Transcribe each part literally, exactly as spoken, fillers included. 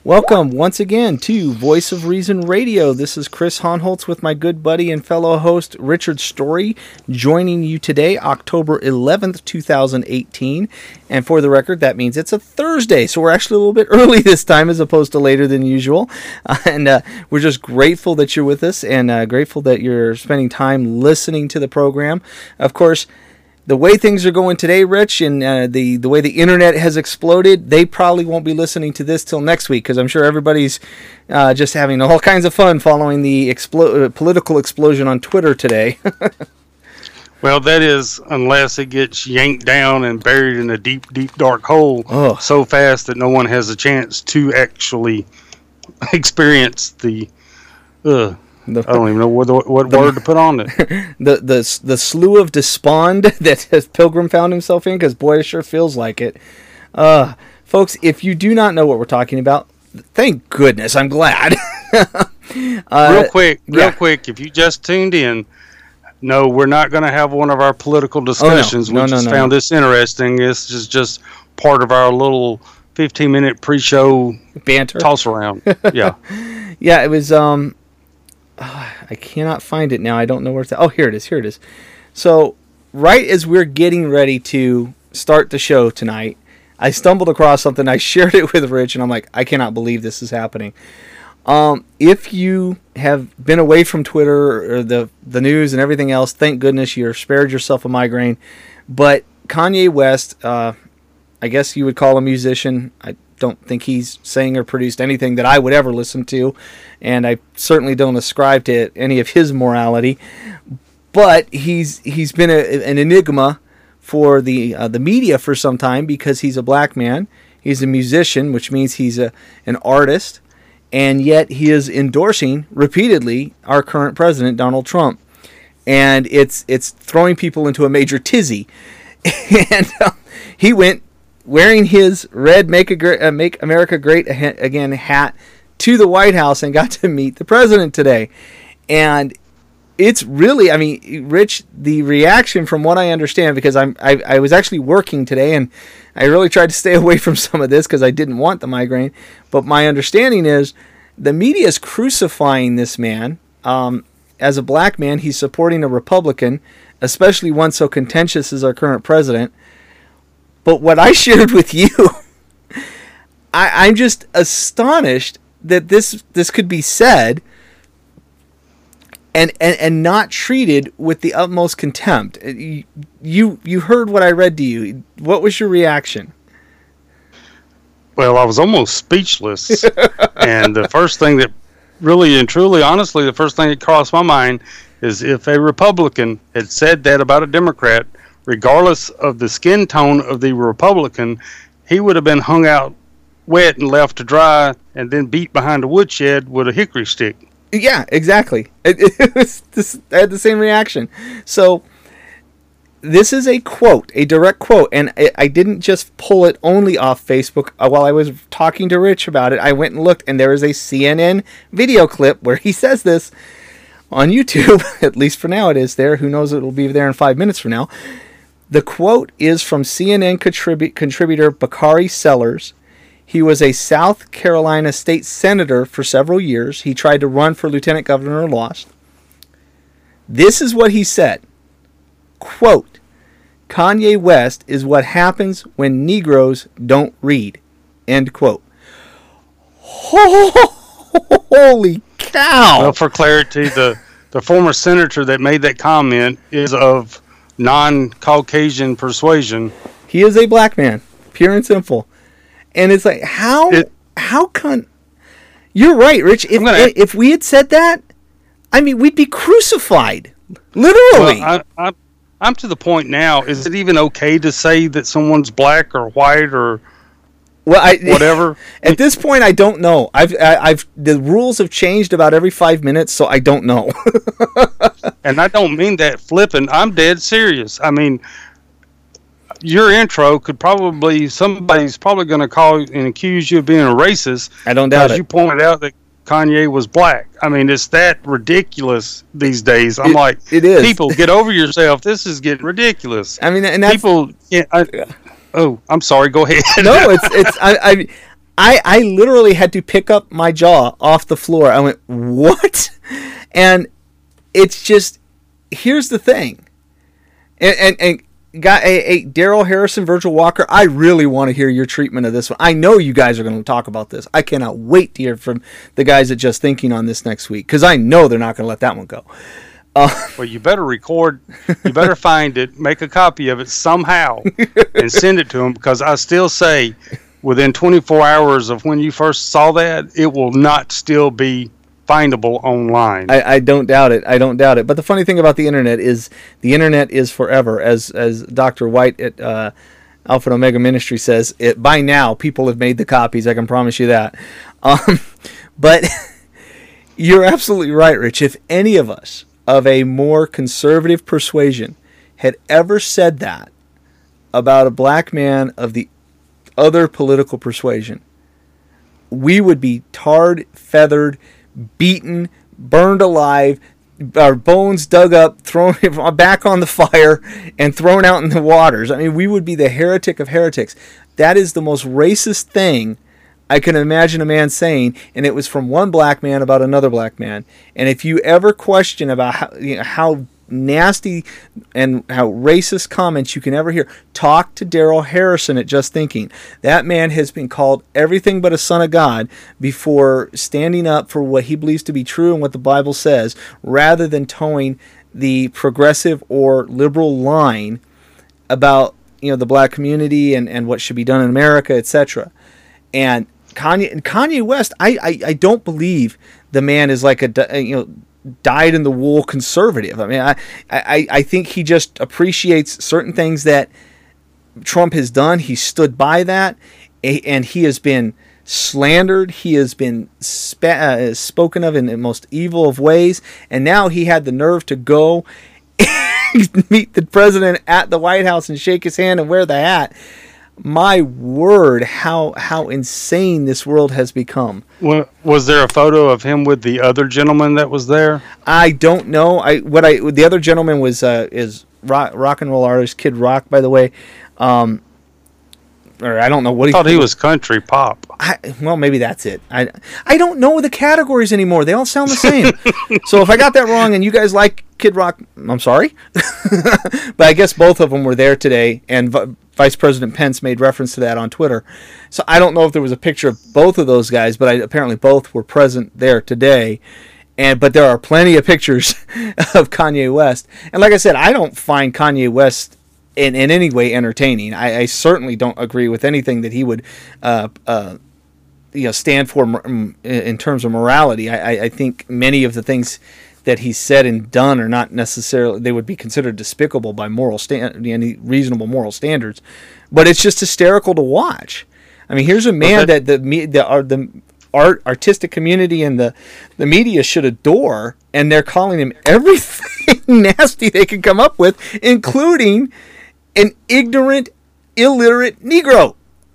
Welcome once again to Voice of Reason Radio. This is Chris Honholtz with my good buddy and fellow host Richard Story, joining you today, October eleventh, twenty eighteen. And for the record, that means it's a Thursday, so we're actually a little bit early this time as opposed to later than usual. Uh, and uh, we're just grateful that you're with us and uh, grateful that you're spending time listening to the program. Of course, the way things are going today, Rich, and uh, the, the way the internet has exploded, they probably won't be listening to this till next week, because I'm sure everybody's uh, just having all kinds of fun following the explo- uh, political explosion on Twitter today. Well, that is, unless it gets yanked down and buried in a deep, deep, dark hole oh. so fast that no one has a chance to actually experience the... Uh, The, I don't even know what, what the, word to put on it. The the the slough of despond that Pilgrim found himself in, because boy, it sure feels like it. Uh, folks, if you do not know what we're talking about, thank goodness, I'm glad. uh, real quick, real yeah. quick, if you just tuned in, no, we're not going to have one of our political discussions. Oh, no. No, we no, just no, found no. this interesting. This is just part of our little fifteen minute pre-show banter toss around. Yeah, yeah, it was. Um, Oh, I cannot find it now. I don't know where it's at. Oh, here it is. Here it is. So, right as we're getting ready to start the show tonight, I stumbled across something. I shared it with Rich, and I'm like, I cannot believe this is happening. Um, if you have been away from Twitter or the, the news and everything else, thank goodness you're spared yourself a migraine. But Kanye West, uh, I guess you would call a musician. I don't think he's sang or produced anything that I would ever listen to, and I certainly don't ascribe to any of his morality. But he's he's been a, an enigma for the uh, the media for some time, because he's a black man, he's a musician, which means he's a an artist, and yet he is endorsing repeatedly our current president, Donald Trump, and it's it's throwing people into a major tizzy. And uh, he went wearing his red Make, a, uh, Make America Great Again hat to the White House and got to meet the president today. And it's really, I mean, Rich, the reaction from what I understand, because I'm, I, I was actually working today, and I really tried to stay away from some of this because I didn't want the migraine. But my understanding is the media is crucifying this man. Um, as a black man, he's supporting a Republican, especially one so contentious as our current president. But what I shared with you, I, I'm just astonished that this this could be said and, and, and not treated with the utmost contempt. You, you you heard what I read to you. What was your reaction? Well, I was almost speechless. And the first thing that really and truly, honestly, the first thing that crossed my mind is if a Republican had said that about a Democrat, regardless of the skin tone of the Republican, he would have been hung out wet and left to dry and then beat behind a woodshed with a hickory stick. Yeah, exactly. It, it was this, I had the same reaction. So this is a quote, a direct quote, and I, I didn't just pull it only off Facebook. Uh, while I was talking to Rich about it, I went and looked, and there is a C N N video clip where he says this on YouTube. At least for now it is there. Who knows, it will be there in five minutes from now. The quote is from C N N contribu- contributor Bakari Sellers. He was a South Carolina state senator for several years. He tried to run for lieutenant governor and lost. This is what he said. Quote, Kanye West is what happens when Negroes don't read. End quote. Holy cow. Well, for clarity, the, the former senator that made that comment is of non-Caucasian persuasion. He is a black man, pure and simple. And it's like, how it, how can... You're right, Rich. If, gonna, if we had said that, I mean, we'd be crucified. Literally. Well, I, I, I'm to the point now, is it even okay to say that someone's black or white or well, I, whatever? At this point, I don't know. I've, I, I've the rules have changed about every five minutes, so I don't know. And I don't mean that flippant. I'm dead serious. I mean, your intro could probably, somebody's probably going to call and accuse you of being a racist. I don't doubt it. You pointed out that Kanye was black. I mean, it's that ridiculous these days. I'm it, like, it is. People, get over yourself. This is getting ridiculous. I mean, and that's, people. Yeah, I, oh, I'm sorry. Go ahead. No, it's it's. I, I I, I literally had to pick up my jaw off the floor. I went, what? And it's just, here's the thing. And, and, and got a, a Daryl Harrison, Virgil Walker, I really want to hear your treatment of this one. I know you guys are going to talk about this. I cannot wait to hear from the guys at Just Thinking on this next week, because I know they're not going to let that one go. Uh, well, you better record, you better find it, make a copy of it somehow, and send it to them, because I still say, within twenty-four hours of when you first saw that, it will not still be findable online. I, I don't doubt it. I don't doubt it. But the funny thing about the internet is the internet is forever. As as Doctor White at uh, Alpha and Omega Ministry says, it by now people have made the copies. I can promise you that. Um, but you're absolutely right, Rich. If any of us of a more conservative persuasion had ever said that about a black man of the other political persuasion, we would be tarred, feathered, beaten, burned alive, our bones dug up, thrown back on the fire, and thrown out in the waters. I mean, we would be the heretic of heretics. That is the most racist thing I can imagine a man saying, and it was from one black man about another black man. And if you ever question about how, you know, how nasty and how racist comments you can ever hear, talk to Daryl Harrison at Just Thinking. That man has been called everything but a son of God before standing up for what he believes to be true and what the Bible says, rather than towing the progressive or liberal line about, you know, the black community and, and what should be done in America, et cetera. And Kanye Kanye West, I, I, I don't believe the man is like a, you know, dyed-in-the-wool conservative. I mean, I, I, I think he just appreciates certain things that Trump has done. He stood by that, and he has been slandered. He has been sp- uh, spoken of in the most evil of ways, and now he had the nerve to go meet the president at the White House and shake his hand and wear the hat. My word, how how insane this world has become. Well, was there a photo of him with the other gentleman that was there? I don't know. I what I the other gentleman was uh, is rock, rock and roll artist Kid Rock, by the way. Um, or I don't know what I he thought he was country pop. I, well, maybe that's it. I I don't know the categories anymore. They all sound the same. So if I got that wrong and you guys like Kid Rock, I'm sorry. But I guess both of them were there today, and v- Vice President Pence made reference to that on Twitter. So I don't know if there was a picture of both of those guys, but I, apparently both were present there today. And but there are plenty of pictures of Kanye West. And like I said, I don't find Kanye West in, in any way entertaining. I, I certainly don't agree with anything that he would uh, uh, you know, stand for in terms of morality. I, I think many of the things that he's said and done are not necessarily, they would be considered despicable by moral stand, any reasonable moral standards. But it's just hysterical to watch. I mean, here's a man that, that the the, uh, the art artistic community and the, the media should adore, and they're calling him everything nasty they can come up with, including an ignorant, illiterate Negro.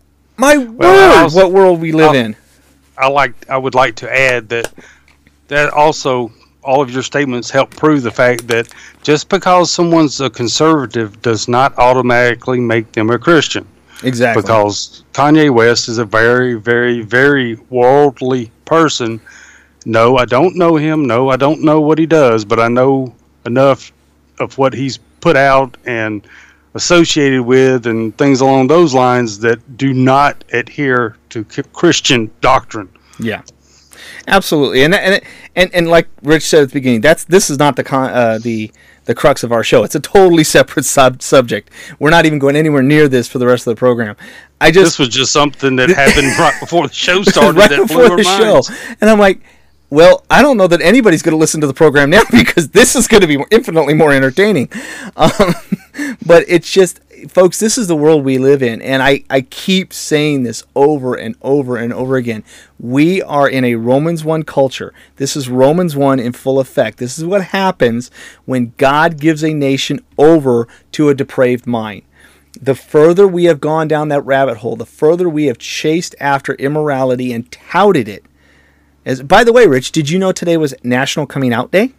My well, word, also, what world we live I, in. I like. I would like to add that that also, all of your statements help prove the fact that just because someone's a conservative does not automatically make them a Christian. Exactly. Because Kanye West is a very, very, very worldly person. No, I don't know him. No, I don't know what he does, but I know enough of what he's put out and associated with and things along those lines that do not adhere to Christian doctrine. Yeah. Absolutely, and and and and like Rich said at the beginning, that's this is not the con, uh, the the crux of our show. It's a totally separate sub- subject. We're not even going anywhere near this for the rest of the program. I just this was just something that happened right before the show started. right that before blew the our show, minds. And I'm like, well, I don't know that anybody's going to listen to the program now because this is going to be infinitely more entertaining. Um, but it's just, folks, this is the world we live in. And I, I keep saying this over and over and over again. We are in a Romans one culture. This is Romans one in full effect. This is what happens when God gives a nation over to a depraved mind. The further we have gone down that rabbit hole, the further we have chased after immorality and touted it. As, by the way, Rich, did you know today was National Coming Out Day?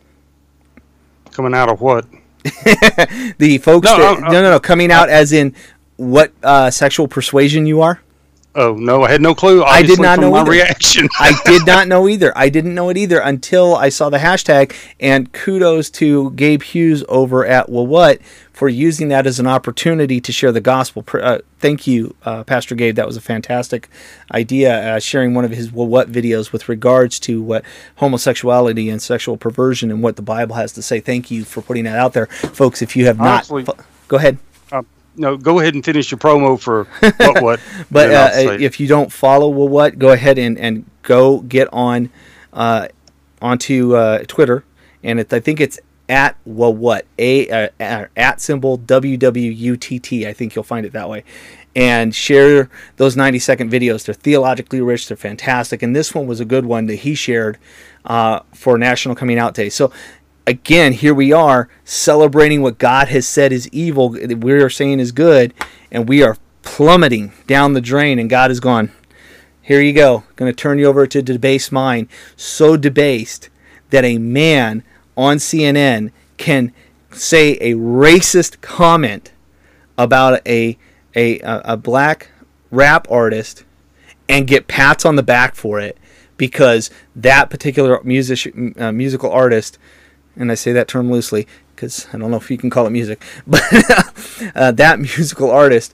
Coming out of what? The folks No, that, no, no, no, no, coming out as in what uh, sexual persuasion you are. Oh no, I had no clue. I did not from know my either. reaction. I did not know either. I didn't know it either until I saw the hashtag. And kudos to Gabe Hughes over at Well What for using that as an opportunity to share the gospel. Uh, thank you, uh, Pastor Gabe. That was a fantastic idea. Uh, sharing one of his Well What videos with regards to what homosexuality and sexual perversion and what the Bible has to say. Thank you for putting that out there, folks. If you have Honestly, not, go ahead. Uh, no, go ahead and finish your promo for what what. But uh, if you don't follow Well What, go ahead and, and go get on uh, onto uh, Twitter, and it, I think it's at Well What a uh, at symbol W W U T T. I think you'll find it that way, and share those ninety second videos. They're theologically rich. They're fantastic, and this one was a good one that he shared uh, for National Coming Out Day. So. Again, here we are celebrating what God has said is evil, we are saying is good, and we are plummeting down the drain, and God has gone, here you go, going to turn you over to a debased mind, so debased that a man on C N N can say a racist comment about a a, a black rap artist and get pats on the back for it because that particular music, uh, musical artist, and I say that term loosely because I don't know if you can call it music, but uh, that musical artist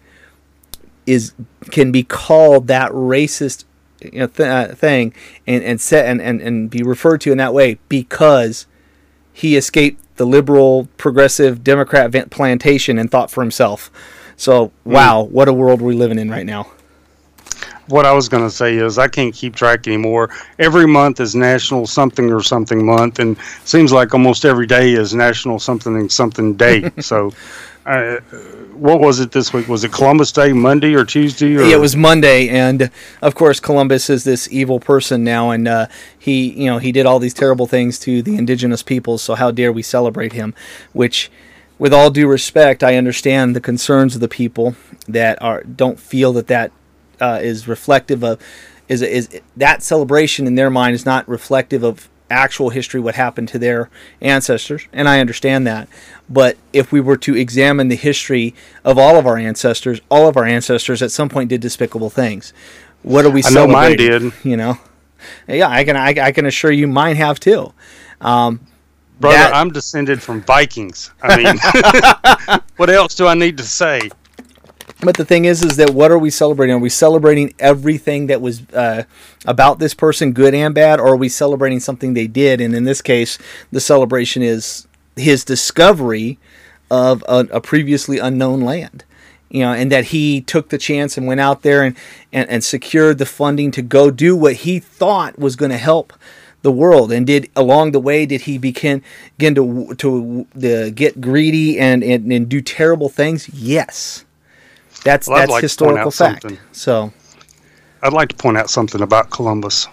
is can be called that racist you know, th- uh, thing and and, set, and and and be referred to in that way because he escaped the liberal, progressive, Democrat plantation and thought for himself. So, wow, mm. what a world we're living in right now. What I was going to say is I can't keep track anymore. Every month is National Something or Something Month, and it seems like almost every day is National Something and Something Day. So, uh, what was it this week? Was it Columbus Day, Monday or Tuesday? Or? Yeah, it was Monday, and of course Columbus is this evil person now, and uh, he, you know, he did all these terrible things to the indigenous peoples. So how dare we celebrate him? Which, with all due respect, I understand the concerns of the people that are don't feel that that. Uh, is reflective of is is that celebration in their mind is not reflective of actual history, what happened to their ancestors, and I understand that. But if we were to examine the history of all of our ancestors, all of our ancestors at some point did despicable things. What are we I know celebrating? Mine did. You know, yeah, I can I, I can assure you, mine have too. Um, Brother, that, I'm descended from Vikings. I mean, what else do I need to say? But the thing is, is that what are we celebrating? Are we celebrating everything that was uh, about this person, good and bad, or are we celebrating something they did? And in this case, the celebration is his discovery of a, a previously unknown land, you know, and that he took the chance and went out there and, and, and secured the funding to go do what he thought was going to help the world. And did along the way, did he begin, begin to to, to get greedy and, and, and do terrible things? Yes. That's well, that's like historical fact. Something. So, I'd like to point out something about Columbus.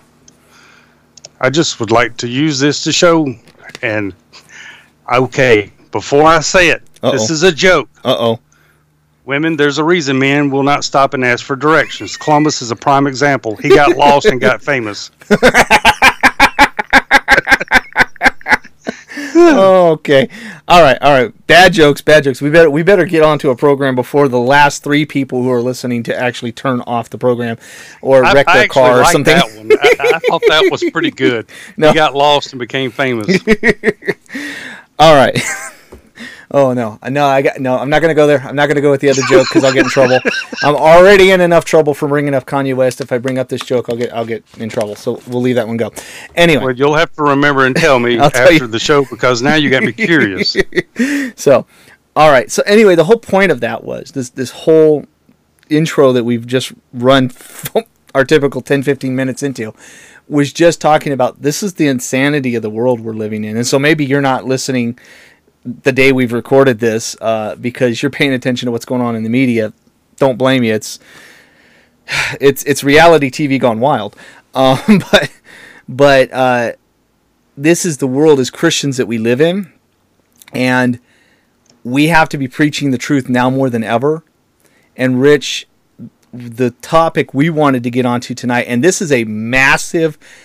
I just would like to use this to show, and okay, before I say it, Uh-oh. This is a joke. Uh oh. Women, there's a reason men will not stop and ask for directions. Columbus is a prime example. He got lost and got famous. Oh, okay. All right. All right. Bad jokes. Bad jokes. We better we better get on to a program before the last three people who are listening to actually turn off the program or wreck I, their I car or something. That one. I, I thought that was pretty good. No. He got lost and became famous. All right. Oh no, no, I got no. I'm not gonna go there. I'm not gonna go with the other joke because I'll get in trouble. I'm already in enough trouble for bringing up Kanye West. If I bring up this joke, I'll get I'll get in trouble. So we'll leave that one go. Anyway, well, you'll have to remember and tell me after tell the show because now you got me curious. So, all right. So anyway, the whole point of that was this this whole intro that we've just run our typical ten, fifteen minutes into was just talking about this is the insanity of the world we're living in, and so maybe you're not listening the day we've recorded this uh, because you're paying attention to what's going on in the media. Don't blame you. It's it's it's reality T V gone wild. Um, but but uh, this is the world as Christians that we live in, and we have to be preaching the truth now more than ever. And Rich, the topic we wanted to get onto tonight, and this is a massive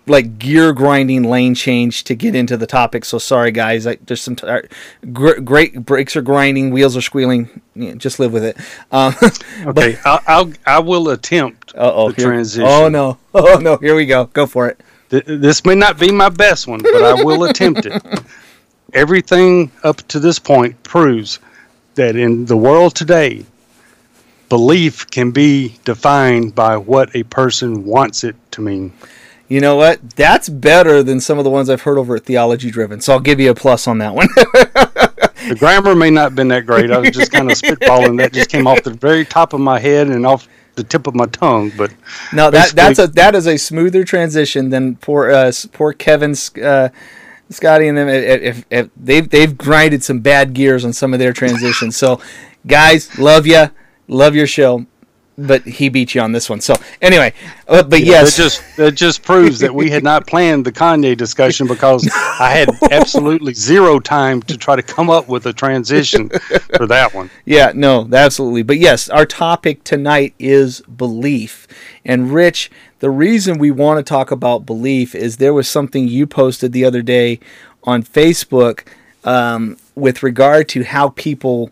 like gear grinding lane change to get into the topic. So sorry, guys. I, there's some t- gr- great brakes are grinding, wheels are squealing. Yeah, just live with it. Um, okay, I'll, I'll I will attempt uh-oh, the here, transition. Oh no! Oh no! Here we go. Go for it. Th- this may not be my best one, but I will attempt it. Everything up to this point proves that in the world today, belief can be defined by what a person wants it to mean. You know what? That's better than some of the ones I've heard over at Theology Driven. So I'll give you a plus on that one. The grammar may not have been that great. I was just kind of spitballing. That just came off the very top of my head and off the tip of my tongue. But no, that that's a that is a smoother transition than poor uh, poor Kevin's. Uh, Scotty and them, if, if, if they've they've grinded some bad gears on some of their transitions. So, guys, love you, love your show, but he beat you on this one. So, anyway, uh, but yeah, yes, that just that just proves that we had not planned the Kanye discussion, because I had absolutely zero time to try to come up with a transition for that one. Yeah, no, absolutely. But yes, our topic tonight is belief. And Rich, the reason we want to talk about belief is there was something you posted the other day on Facebook um, with regard to how people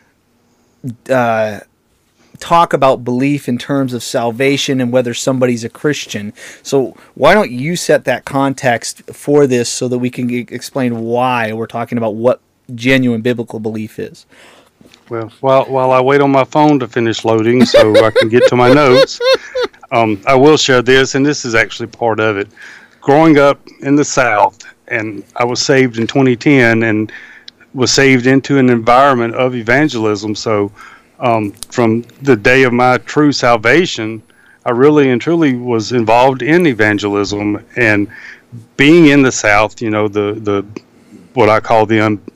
uh, talk about belief in terms of salvation and whether somebody's a Christian. So why don't you set that context for this so that we can g- explain why we're talking about what genuine biblical belief is? Well, while while I wait on my phone to finish loading so I can get to my notes, um, I will share this, and this is actually part of it. Growing up in the South, and I was saved in twenty ten, and was saved into an environment of evangelism. So um, from the day of my true salvation, I really and truly was involved in evangelism. And being in the South, you know, the, the what I call the un,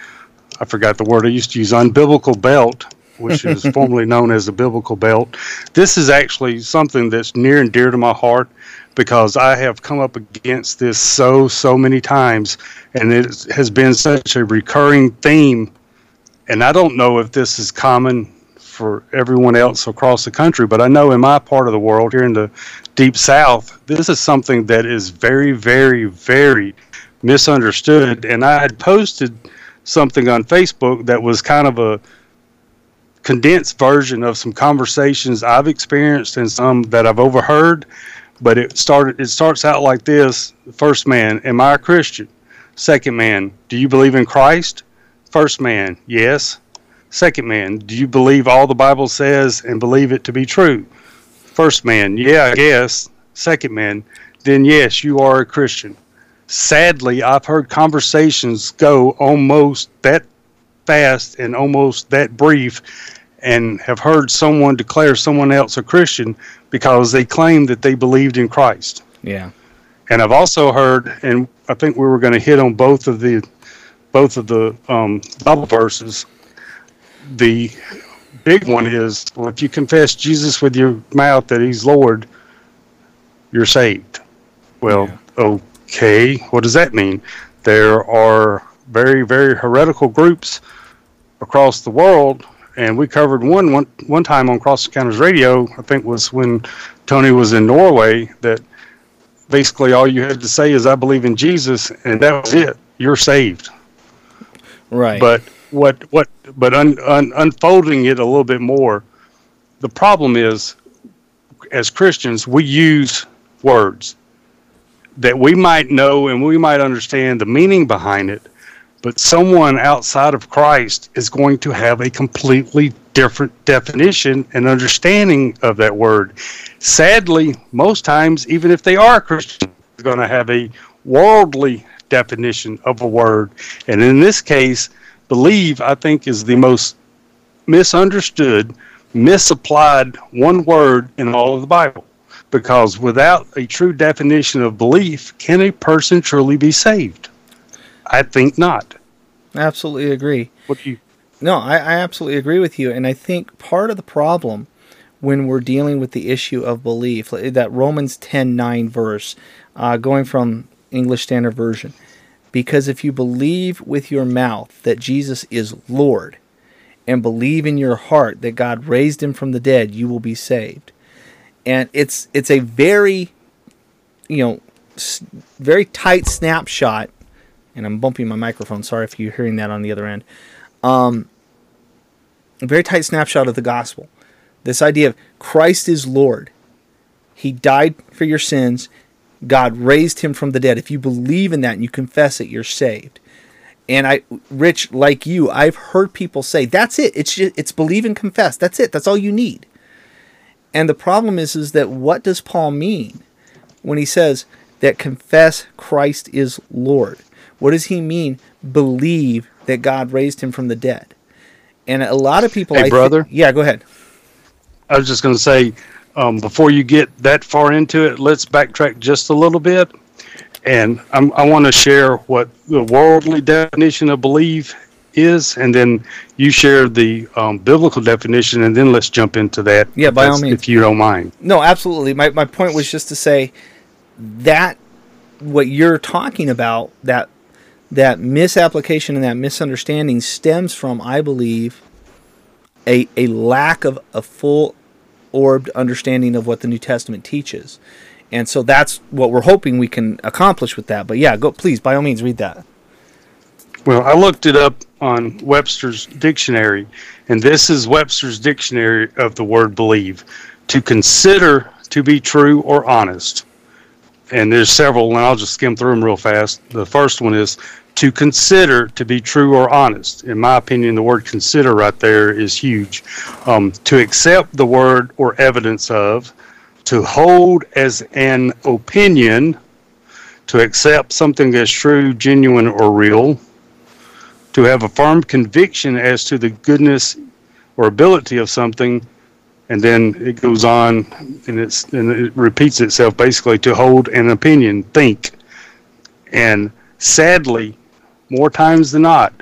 I forgot the word I used to use, unbiblical belt, which is formerly known as the biblical belt. This is actually something that's near and dear to my heart, because I have come up against this so, so many times, and it has been such a recurring theme. And I don't know if this is common for everyone else across the country, but I know in my part of the world, here in the deep South, this is something that is very, very, very misunderstood. And I had posted something on Facebook that was kind of a condensed version of some conversations I've experienced and some that I've overheard. But it started. It starts out like this. First man, am I a Christian? Second man, do you believe in Christ? First man, yes. Second man, do you believe all the Bible says and believe it to be true? First man, yeah, I guess. Second man, then yes, you are a Christian. Sadly, I've heard conversations go almost that fast and almost that brief, and have heard someone declare someone else a Christian because they claim that they believed in Christ. Yeah. And I've also heard, and I think we were going to hit on both of the both of the um, Bible verses. The big one is, well, if you confess Jesus with your mouth that he's Lord, you're saved. Well, yeah. Okay, what does that mean? There are very, very heretical groups across the world, and we covered one one, one time on Cross Encounters Radio, I think was when Tony was in Norway, that basically all you had to say is, I believe in Jesus, and that was it. You're saved. Right. But what what but un, un, unfolding it a little bit more, the problem is, as Christians, we use words that we might know and we might understand the meaning behind it, but someone outside of Christ is going to have a completely different definition and understanding of that word. Sadly, most times, even if they are a Christian, they're going to have a worldly definition of a word. And in this case, believe, I think, is the most misunderstood, misapplied one word in all of the Bible. Because without a true definition of belief, can a person truly be saved? I think not. Absolutely agree. What do you? No, I, I absolutely agree with you. And I think part of the problem when we're dealing with the issue of belief, that Romans ten nine verse, uh, going from English Standard Version, because if you believe with your mouth that Jesus is Lord and believe in your heart that God raised him from the dead, you will be saved. And it's it's a very, you know, very tight snapshot, and I'm bumping my microphone. Sorry if you're hearing that on the other end. Um, a very tight snapshot of the gospel. This idea of Christ is Lord. He died for your sins. God raised him from the dead. If you believe in that and you confess it, you're saved. And I, Rich, like you, I've heard people say, that's it. It's just, it's believe and confess. That's it. That's all you need. And the problem is, is that what does Paul mean when he says that confess Christ is Lord? What does he mean? Believe that God raised him from the dead. And a lot of people... Hey, I brother. Th- yeah, go ahead. I was just going to say, um, before you get that far into it, let's backtrack just a little bit. And I'm, I want to share what the worldly definition of believe is, and then you share the um, biblical definition, and then let's jump into that. Yeah, by all means. If you don't mind. No, absolutely. My my point was just to say that what you're talking about, that that misapplication and that misunderstanding stems from, I believe, a a lack of a full orbed understanding of what the New Testament teaches. And so that's what we're hoping we can accomplish with that. But yeah, go please, by all means, read that. Well, I looked it up on Webster's dictionary, and this is Webster's dictionary of the word believe. To consider to be true or honest. And there's several, and I'll just skim through them real fast. The first one is to consider to be true or honest. In my opinion, the word consider right there is huge. Um, to accept the word or evidence of, to hold as an opinion, to accept something as true, genuine, or real, to have a firm conviction as to the goodness or ability of something, and then it goes on and it's and it repeats itself basically, to hold an opinion, think. And sadly, more times than not,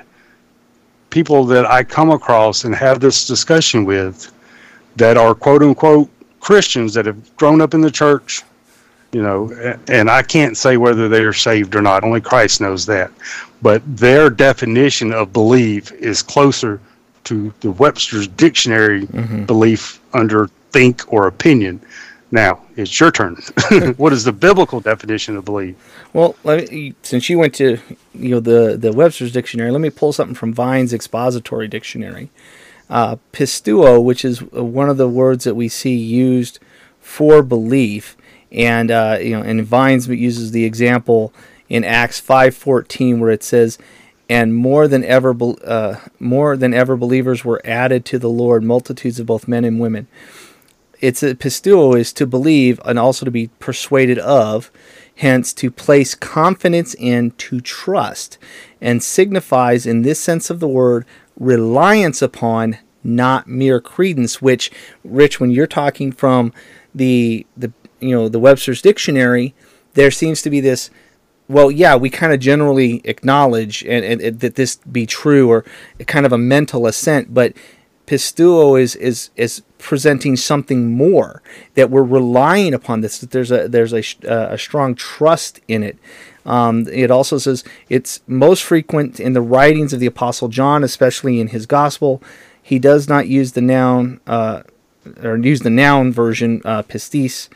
people that I come across and have this discussion with that are quote unquote Christians that have grown up in the church, you know, and I can't say whether they are saved or not. Only Christ knows that. But their definition of believe is closer to the Webster's dictionary mm-hmm. belief under think or opinion. Now, it's your turn. What is the biblical definition of believe? Well, let me, since you went to you know the, the Webster's dictionary, let me pull something from Vine's expository dictionary. Uh, pistuo, which is one of the words that we see used for belief, and uh, you know, and Vines uses the example in Acts five fourteen where it says, "And more than ever, uh, more than ever, believers were added to the Lord, multitudes of both men and women." It's a pistuo is to believe and also to be persuaded of, hence to place confidence in, to trust, and signifies in this sense of the word reliance upon, not mere credence. Which, Rich, when you're talking from the the you know the Webster's dictionary, there seems to be this, well, yeah, we kind of generally acknowledge and, and, and that this be true, or kind of a mental assent, but pistuo is is is presenting something more, that we're relying upon this, that there's a there's a, a strong trust in it. Um, it also says it's most frequent in the writings of the Apostle John, especially in his gospel. He does not use the noun uh, or use the noun version uh, pistis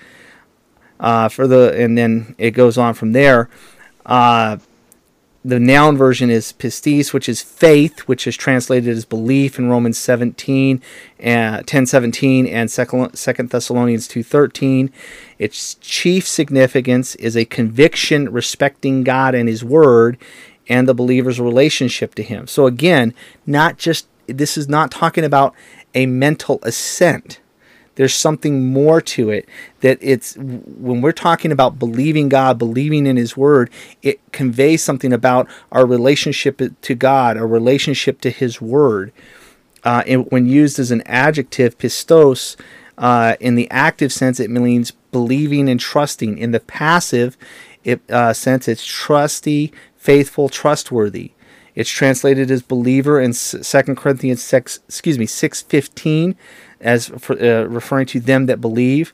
uh, for the, and then it goes on from there. Uh, the noun version is pistis, which is faith, which is translated as belief in Romans seventeen, and ten seventeen, and Second Thessalonians two thirteen. Its chief significance is a conviction respecting God and His Word, and the believer's relationship to Him. So again, not just this is not talking about a mental assent. There's something more to it, that it's when we're talking about believing God, believing in His Word, it conveys something about our relationship to God, our relationship to His Word. Uh, and when used as an adjective, pistos, uh, in the active sense, it means believing and trusting. In the passive it, uh, sense, it's trusty, faithful, trustworthy. It's translated as believer in Second Corinthians six, excuse me, six fifteen, as for, uh, referring to them that believe.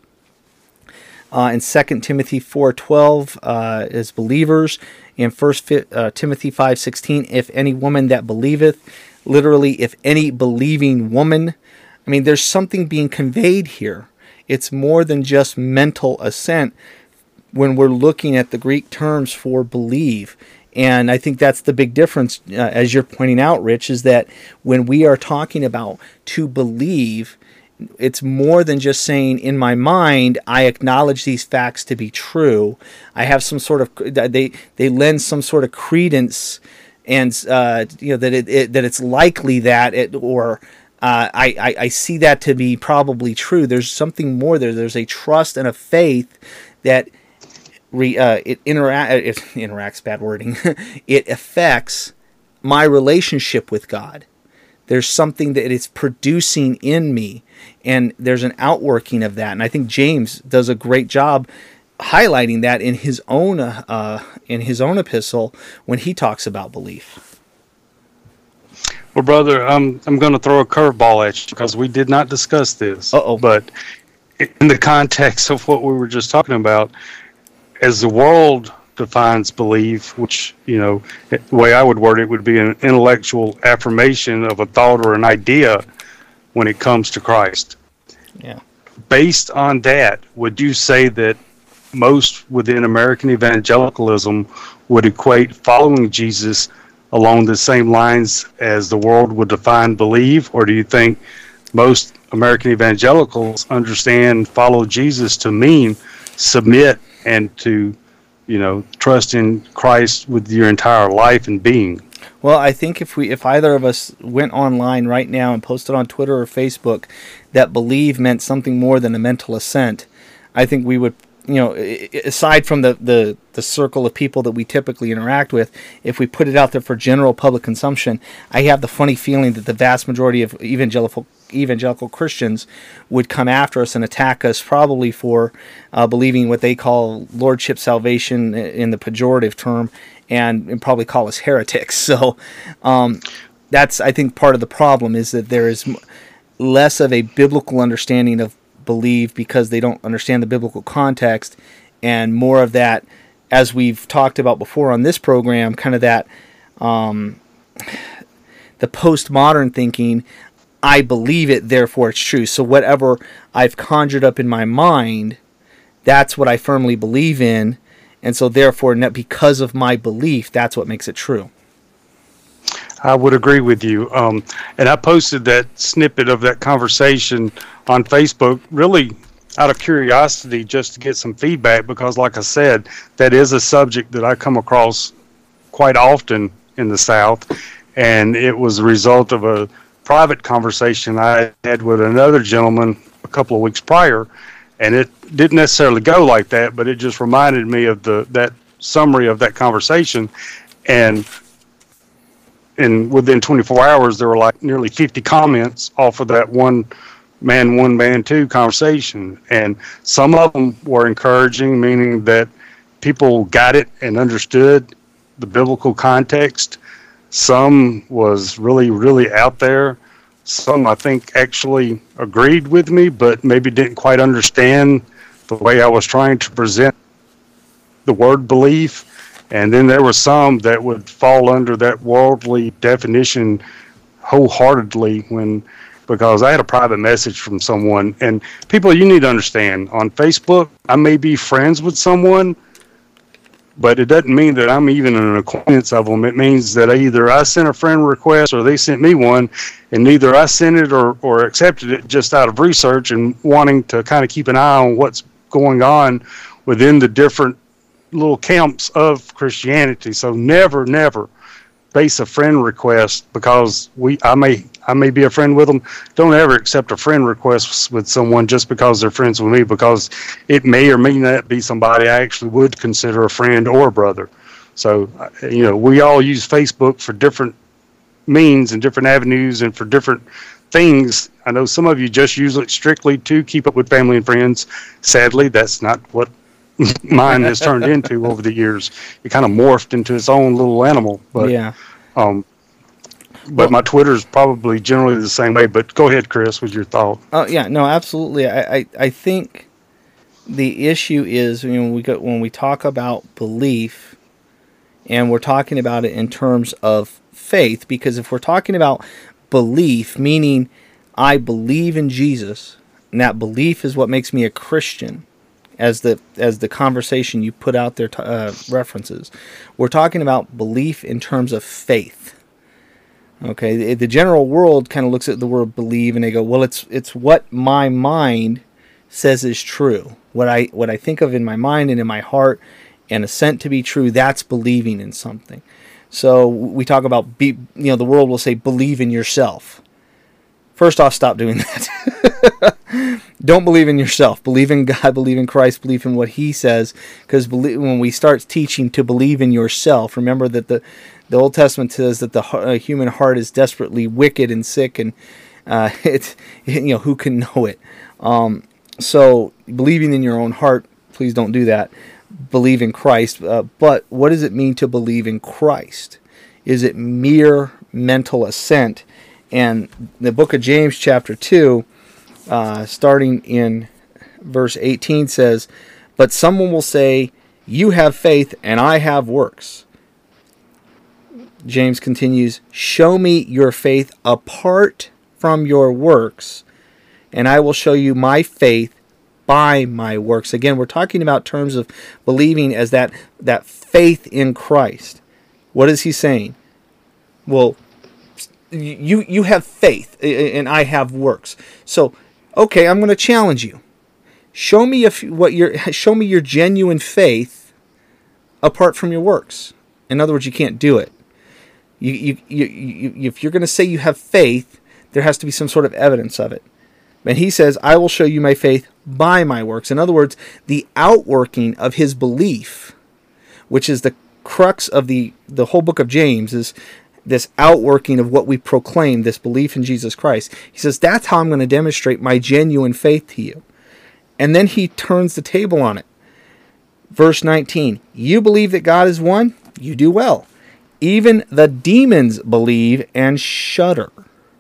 Uh, in Second Timothy four twelve, uh, as believers. In First uh, Timothy five sixteen, if any woman that believeth, literally, if any believing woman. I mean, there's something being conveyed here. It's more than just mental assent. when we're looking at the Greek terms for believe. And I think that's the big difference, uh, as you're pointing out, Rich, is that when we are talking about to believe, it's more than just saying, in my mind, I acknowledge these facts to be true. I have some sort of, they they lend some sort of credence, and uh, you know that it, it that it's likely that it, or uh, I, I I see that to be probably true. There's something more there. There's a trust and a faith that Re, uh, it, intera- it interacts, bad wording, it affects my relationship with God. There's something that it's producing in me, and there's an outworking of that. And I think James does a great job highlighting that in his own uh, in his own epistle when he talks about belief. Well, brother, I'm I'm going to throw a curveball at you because we did not discuss this. Uh-oh. But in the context of what we were just talking about, as the world defines belief, which, you know, the way I would word it would be an intellectual affirmation of a thought or an idea when it comes to Christ. Yeah. Based on that, would you say that most within American evangelicalism would equate following Jesus along the same lines as the world would define believe? Or do you think most American evangelicals understand follow Jesus to mean submit and to, you know, trust in Christ with your entire life and being? Well, I think if we, if either of us went online right now and posted on Twitter or Facebook that believe meant something more than a mental assent, I think we would, you know, aside from the, the, the circle of people that we typically interact with, if we put it out there for general public consumption, I have the funny feeling that the vast majority of evangelical evangelical Christians would come after us and attack us probably for uh, believing what they call lordship salvation in the pejorative term, and, and probably call us heretics. So um, that's, I think, part of the problem is that there is less of a biblical understanding of believe because they don't understand the biblical context, and more of that, as we've talked about before on this program, kind of that um, the postmodern thinking, I believe it, therefore it's true. So whatever I've conjured up in my mind, that's what I firmly believe in, and so therefore, because of my belief, that's what makes it true. I would agree with you. Um, and I posted that snippet of that conversation on Facebook, really out of curiosity, just to get some feedback, because like I said, that is a subject that I come across quite often in the South, and it was a result of a private conversation I had with another gentleman a couple of weeks prior, and it didn't necessarily go like that, but it just reminded me of the that summary of that conversation. And and within twenty-four hours, there were like nearly fifty comments off of that one man one, man two conversation. And some of them were encouraging, meaning that people got it and understood the biblical context. Some was really, really out there. Some, I think, actually agreed with me, but maybe didn't quite understand the way I was trying to present the word belief. And then there were some that would fall under that worldly definition wholeheartedly when, because I had a private message from someone. And people, you need to understand, on Facebook, I may be friends with someone, but it doesn't mean that I'm even an acquaintance of them. It means that either I sent a friend request or they sent me one, and neither I sent it or, or accepted it just out of research and wanting to kind of keep an eye on what's going on within the different little camps of Christianity. So never, never base a friend request because we I may I may be a friend with them. Don't ever accept a friend request with someone just because they're friends with me, because it may or may not be somebody I actually would consider a friend or a brother. So, you know, we all use Facebook for different means and different avenues and for different things. I know some of you just use it strictly to keep up with family and friends. Sadly, that's not what mine has turned into over the years. It kind of morphed into its own little animal. But yeah. Um, but well, my Twitter is probably generally the same way. But go ahead, Chris, with your thought. Oh yeah, no, absolutely. I, I, I think the issue is, you know, we go, when we talk about belief, and we're talking about it in terms of faith, because if we're talking about belief, meaning I believe in Jesus, and that belief is what makes me a Christian, as the as the conversation you put out there t- uh, references. We're talking about belief in terms of faith. Okay, the, the general world kind of looks at the word believe and they go, well, it's it's what my mind says is true. What I what I think of in my mind and in my heart and assent to be true, that's believing in something. So we talk about, be, you know, the world will say, believe in yourself. First off, stop doing that. Don't believe in yourself. Believe in God, believe in Christ, believe in what He says. Because when we start teaching to believe in yourself, remember that the, the Old Testament says that the uh, human heart is desperately wicked and sick, and uh, it's, you know, who can know it? Um, so believing in your own heart, please don't do that. Believe in Christ. Uh, but what does it mean to believe in Christ? Is it mere mental assent? And the book of James chapter two, uh, starting in verse eighteen says, but someone will say, you have faith and I have works. James continues, show me your faith apart from your works, and I will show you my faith by my works. Again, we're talking about terms of believing as that, that faith in Christ. What is he saying? Well, you you have faith and I have works. So, okay, I'm going to challenge you. Show me if what your show me your genuine faith apart from your works. In other words, you can't do it. You you, you, you if you're going to say you have faith, there has to be some sort of evidence of it. And he says, I will show you my faith by my works. In other words, the outworking of his belief, which is the crux of the, the whole book of James, is this outworking of what we proclaim, this belief in Jesus Christ. He says, that's how I'm going to demonstrate my genuine faith to you. And then he turns the table on it. Verse nineteen, you believe that God is one? You do well. Even the demons believe and shudder.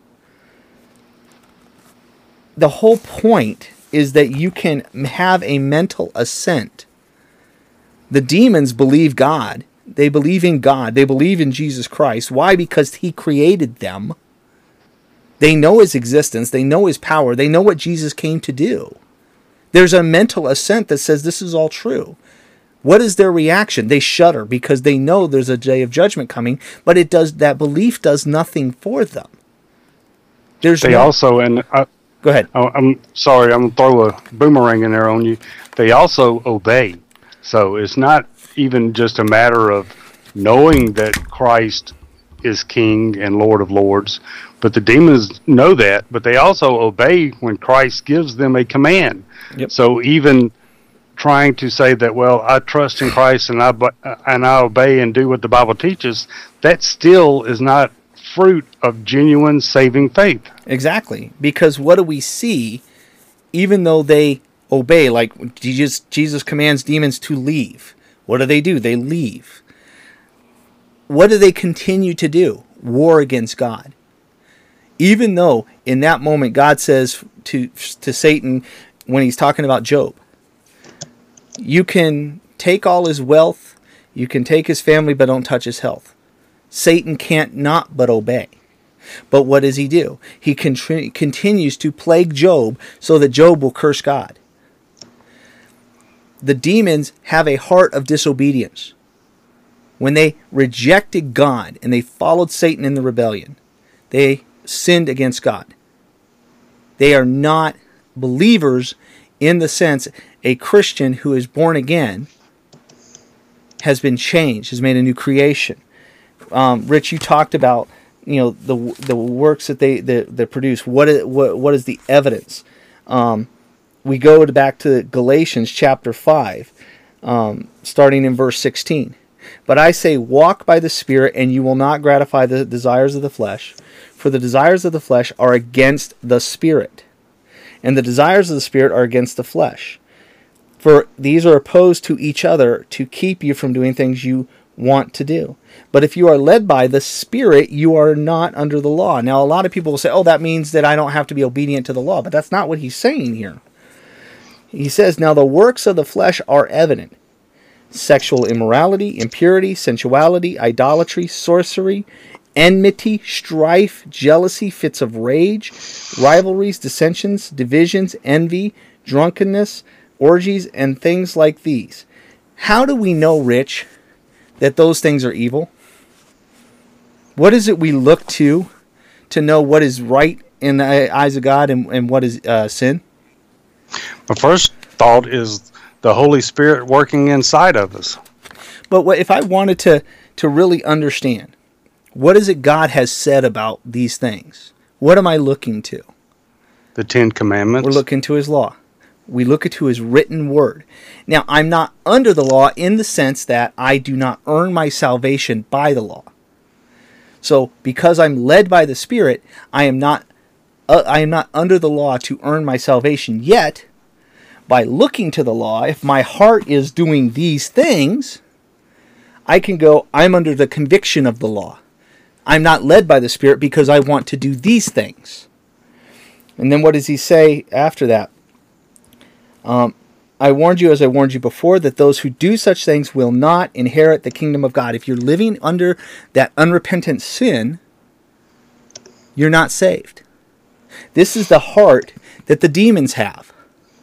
The whole point is that you can have a mental assent. The demons believe God. They believe in God. They believe in Jesus Christ. Why? Because He created them. They know His existence. They know His power. They know what Jesus came to do. There's a mental assent that says this is all true. What is their reaction? They shudder because they know there's a day of judgment coming, but it does that belief does nothing for them. There's they no, also, and I, go ahead. I, I'm sorry, I'm going to throw a boomerang in there on you. They also obey. So it's not even just a matter of knowing that Christ is King and Lord of Lords, but the demons know that, but they also obey when Christ gives them a command. Yep. So even trying to say that, well, I trust in Christ and I and I obey and do what the Bible teaches, that still is not fruit of genuine saving faith. Exactly. Because what do we see? Even though they obey, like Jesus, Jesus commands demons to leave. What do they do? They leave. What do they continue to do? War against God. Even though in that moment God says to to Satan when he's talking about Job, you can take all his wealth, you can take his family, but don't touch his health. Satan can't not but obey. But what does he do? He contri- continues to plague Job so that Job will curse God. The demons have a heart of disobedience. When they rejected God and they followed Satan in the rebellion, they sinned against God. They are not believers in the sense a Christian who is born again has been changed, has made a new creation. Um, Rich, you talked about you know the the works that they that, that produce. What is what what is the evidence? Um, we go to back to Galatians chapter five, um, starting in verse sixteen. But I say, walk by the Spirit, and you will not gratify the desires of the flesh. For the desires of the flesh are against the Spirit, and the desires of the Spirit are against the flesh. For these are opposed to each other to keep you from doing things you want to do. But if you are led by the Spirit, you are not under the law. Now, a lot of people will say, oh, that means that I don't have to be obedient to the law. But that's not what he's saying here. He says, now the works of the flesh are evident. Sexual immorality, impurity, sensuality, idolatry, sorcery, enmity, strife, jealousy, fits of rage, rivalries, dissensions, divisions, envy, drunkenness, orgies, and things like these. How do we know, Rich, that those things are evil? What is it we look to to know what is right in the eyes of God and, and what is uh, sin? My first thought is the Holy Spirit working inside of us. But what, if I wanted to, to really understand, what is it God has said about these things? What am I looking to? The Ten Commandments. We're looking to His law. We look to His written word. Now, I'm not under the law in the sense that I do not earn my salvation by the law. So, because I'm led by the Spirit, I am not uh, I am not under the law to earn my salvation. Yet, by looking to the law, if my heart is doing these things, I can go, I'm under the conviction of the law. I'm not led by the Spirit because I want to do these things. And then what does he say after that? Um, I warned you, as I warned you before, that those who do such things will not inherit the kingdom of God. If you're living under that unrepentant sin, you're not saved. This is the heart that the demons have.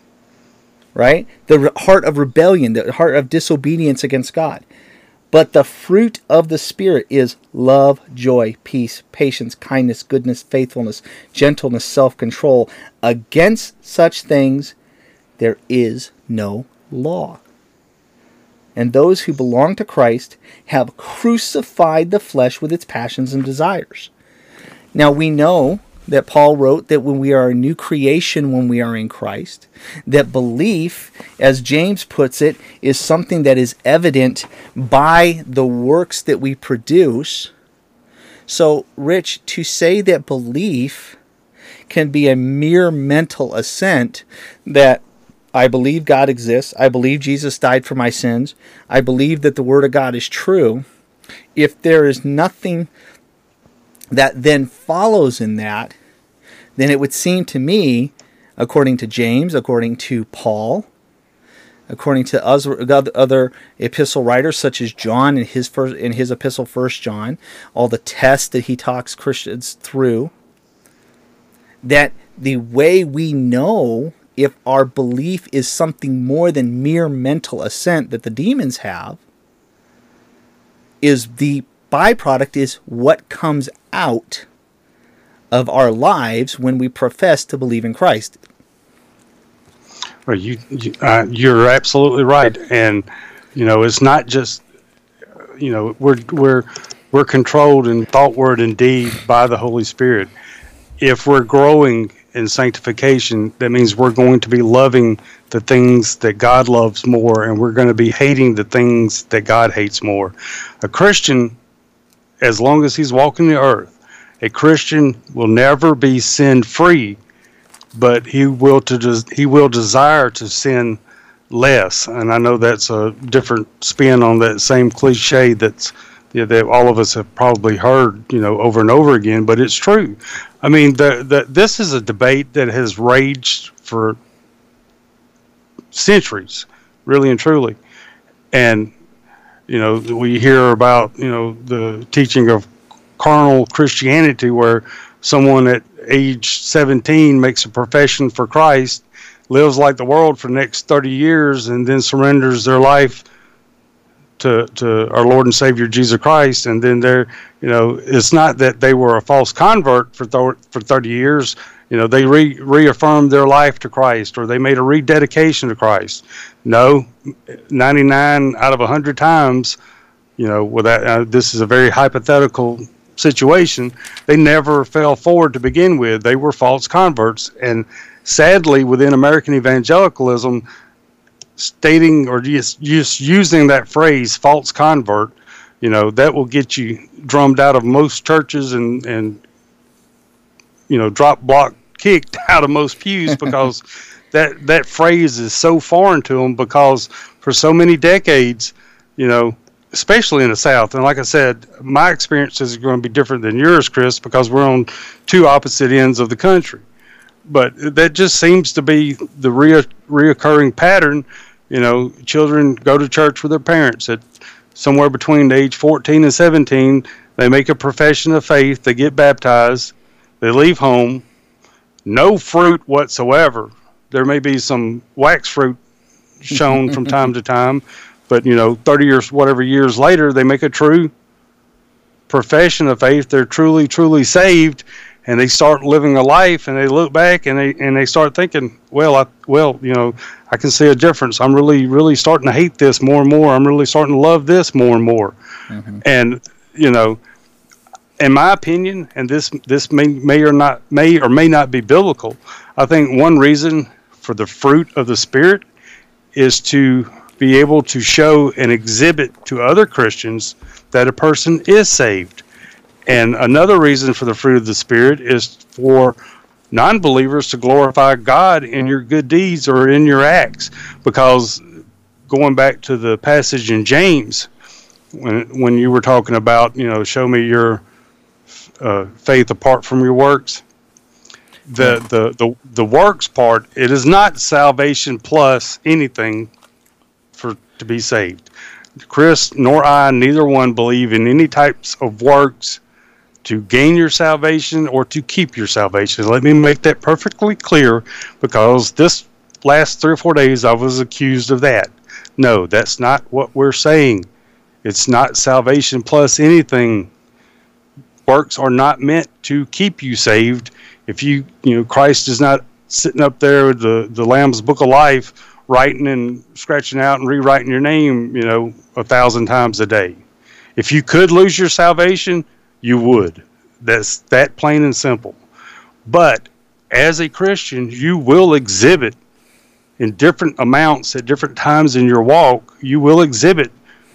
Right? The re- heart of rebellion, the heart of disobedience against God. But the fruit of the Spirit is love, joy, peace, patience, kindness, goodness, faithfulness, gentleness, self-control. Against such things there is no law. And those who belong to Christ have crucified the flesh with its passions and desires. Now we know that Paul wrote that when we are a new creation when we are in Christ, that belief, as James puts it, is something that is evident by the works that we produce. So, Rich, to say that belief can be a mere mental assent that I believe God exists, I believe Jesus died for my sins, I believe that the Word of God is true, if there is nothing that then follows in that, then it would seem to me, according to James, according to Paul, according to other, other epistle writers such as John in his first in his epistle, First John, all the tests that he talks Christians through, that the way we know if our belief is something more than mere mental assent that the demons have, is the byproduct is what comes out of our lives when we profess to believe in Christ. Well, you, you uh, you're absolutely right, and you know it's not just you know we're we're we're controlled in thought, word, and deed by the Holy Spirit. If we're growing in sanctification, that means we're going to be loving the things that God loves more, and we're going to be hating the things that God hates more. A Christian, as long as he's walking the earth, a Christian will never be sin-free, but he will to des- he will desire to sin less. And I know that's a different spin on that same cliche that's you know, that all of us have probably heard, you know, over and over again. But it's true. I mean, the the this is a debate that has raged for centuries, really and truly, and you know we hear about you know the teaching of carnal Christianity, where someone at age seventeen makes a profession for Christ, lives like the world for the next thirty years, and then surrenders their life to to our Lord and Savior Jesus Christ. And then they're, you know, it's not that they were a false convert for th- for thirty years. You know, they re- reaffirmed their life to Christ, or they made a rededication to Christ. No, ninety-nine out of one hundred times, you know, with that, uh, this is a very hypothetical situation, they never fell forward to begin with. They were false converts. And sadly, within American evangelicalism, stating or just, just using that phrase, false convert, you know, that will get you drummed out of most churches and, and you know, drop block kicked out of most pews because that, that phrase is so foreign to them, because for so many decades, you know, especially in the South. And like I said, my experiences are going to be different than yours, Chris, because we're on two opposite ends of the country. But that just seems to be the re- reoccurring pattern. You know, children go to church with their parents at somewhere between the age fourteen and seventeen. They make a profession of faith. They get baptized. They leave home. No fruit whatsoever. There may be some wax fruit shown from time to time. But, you know, thirty years, whatever years later, they make a true profession of faith. They're truly, truly saved, and they start living a life, and they look back and they and they start thinking, well, I, well, you know, I can see a difference. I'm really, really starting to hate this more and more. I'm really starting to love this more and more. Mm-hmm. And, you know, in my opinion, and this this may may or not may or may not be biblical, I think one reason for the fruit of the Spirit is to be able to show and exhibit to other Christians that a person is saved. And another reason for the fruit of the Spirit is for non-believers to glorify God in your good deeds or in your acts. Because going back to the passage in James, when when you were talking about, you know, show me your uh, faith apart from your works, the, the, the, the works part, it is not salvation plus anything for to be saved. Chris nor I, neither one, believe in any types of works to gain your salvation or to keep your salvation. Let me make that perfectly clear, because this last three or four days I was accused of that. No, that's not what we're saying. It's not salvation plus anything. Works are not meant to keep you saved. If you, you know, Christ is not sitting up there with the, the Lamb's Book of Life, writing and scratching out and rewriting your name, you know, a thousand times a day. If you could lose your salvation, you would. That's that plain and simple. But as a Christian, you will exhibit in different amounts at different times in your walk, you will exhibit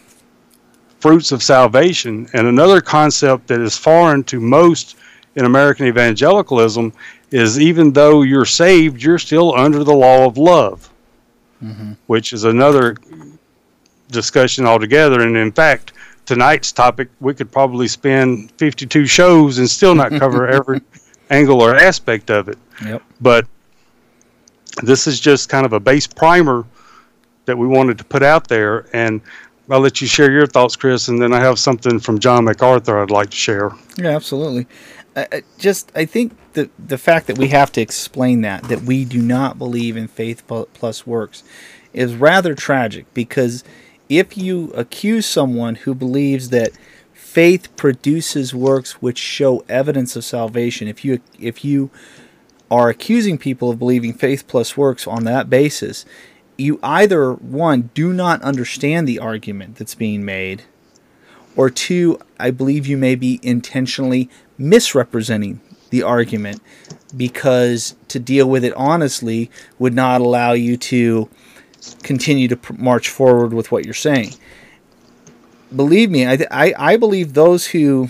fruits of salvation. And another concept that is foreign to most in American evangelicalism is, even though you're saved, you're still under the law of love. Mm-hmm. Which is another discussion altogether. And in fact, tonight's topic, we could probably spend fifty-two shows and still not cover every angle or aspect of it. Yep. But this is just kind of a base primer that we wanted to put out there. And I'll let you share your thoughts, Chris, and then I have something from John MacArthur I'd like to share. Yeah, absolutely. I, just, I think the the fact that we have to explain that, that we do not believe in faith plus works, is rather tragic, because if you accuse someone who believes that faith produces works which show evidence of salvation, if you if you are accusing people of believing faith plus works on that basis, you either, one, do not understand the argument that's being made, or two, I believe you may be intentionally misrepresenting the argument, because to deal with it honestly would not allow you to continue to pr- march forward with what you're saying. Believe me, I, th- I I believe those who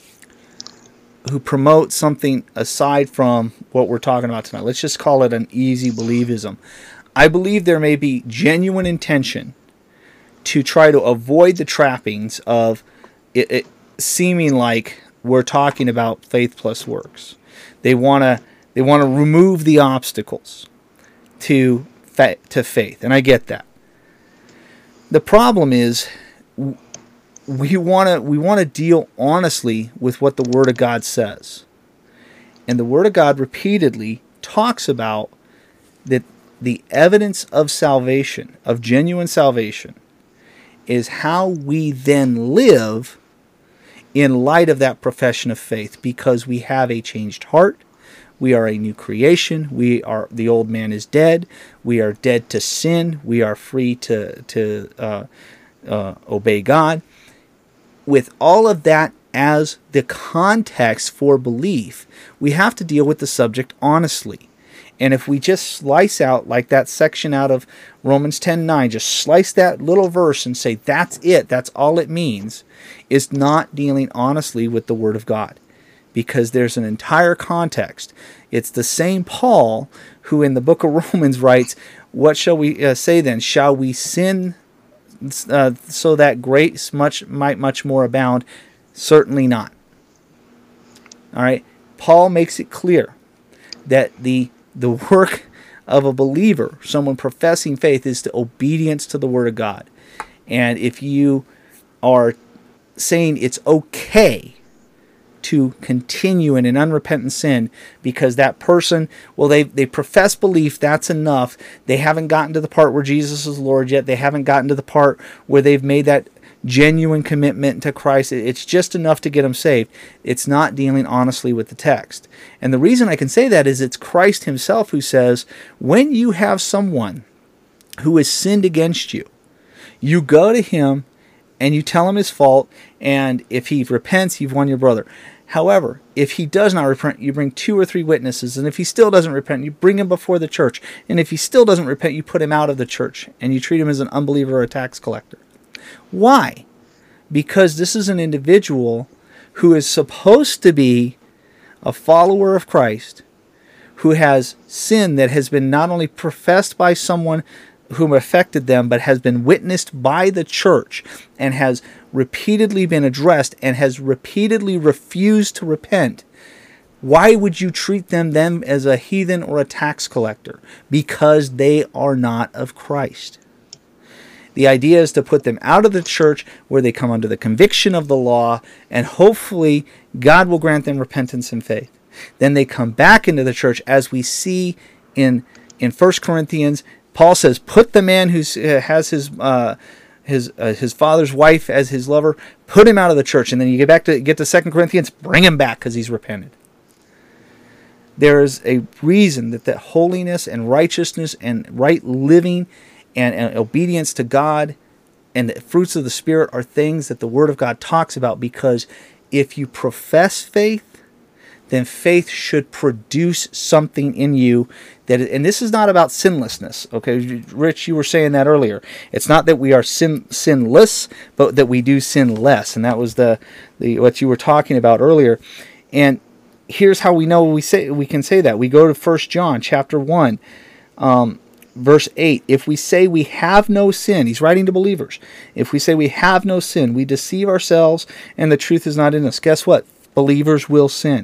who promote something aside from what we're talking about tonight, let's just call it an easy believism, I believe there may be genuine intention to try to avoid the trappings of it, it seeming like we're talking about faith plus works. They want to they want to remove the obstacles to fa- to faith, and I get that. The problem is we want to we want to deal honestly with what the Word of God says. And the Word of God repeatedly talks about that the evidence of salvation, of genuine salvation, is how we then live in light of that profession of faith, because we have a changed heart, we are a new creation, we are the old man is dead, we are dead to sin, we are free to to uh, uh, obey God. With all of that as the context for belief, we have to deal with the subject honestly. And if we just slice out, like that section out of Romans ten nine, just slice that little verse and say, that's it, that's all it means, is not dealing honestly with the Word of God. Because there's an entire context. It's the same Paul who in the book of Romans writes, what shall we uh, say then? Shall we sin uh, so that grace much might much more abound? Certainly not. All right. Paul makes it clear that the The work of a believer, someone professing faith, is the obedience to the Word of God. And if you are saying it's okay to continue in an unrepentant sin because that person, well, they, they profess belief, that's enough. They haven't gotten to the part where Jesus is Lord yet. They haven't gotten to the part where they've made that genuine commitment to Christ. It's just enough to get them saved. It's not dealing honestly with the text. And the reason I can say that is it's Christ himself who says, when you have someone who has sinned against you, you go to him and you tell him his fault, and if he repents, you've won your brother. However, if he does not repent, you bring two or three witnesses, and if he still doesn't repent, you bring him before the church, and if he still doesn't repent, you put him out of the church, and you treat him as an unbeliever or a tax collector. Why? Because this is an individual who is supposed to be a follower of Christ, who has sin that has been not only professed by someone whom affected them, but has been witnessed by the church and has repeatedly been addressed and has repeatedly refused to repent. Why would you treat them then as a heathen or a tax collector? Because they are not of Christ. The idea is to put them out of the church where they come under the conviction of the law, and hopefully God will grant them repentance and faith. Then they come back into the church, as we see in in First Corinthians. Paul says, put the man who uh, has his uh, his uh, his father's wife as his lover, put him out of the church. And then you get back to get to Second Corinthians, bring him back because he's repented. There is a reason that that holiness and righteousness and right living and, and obedience to God and the fruits of the Spirit are things that the Word of God talks about, because if you profess faith, then faith should produce something in you. That, and this is not about sinlessness. Okay, Rich, you were saying that earlier. It's not that we are sin, sinless, but that we do sin less. And that was the, the what you were talking about earlier. And here's how we know we say we can say that. We go to First John chapter one, um, verse eight. If we say we have no sin, he's writing to believers. If we say we have no sin, we deceive ourselves and the truth is not in us. Guess what? Believers will sin.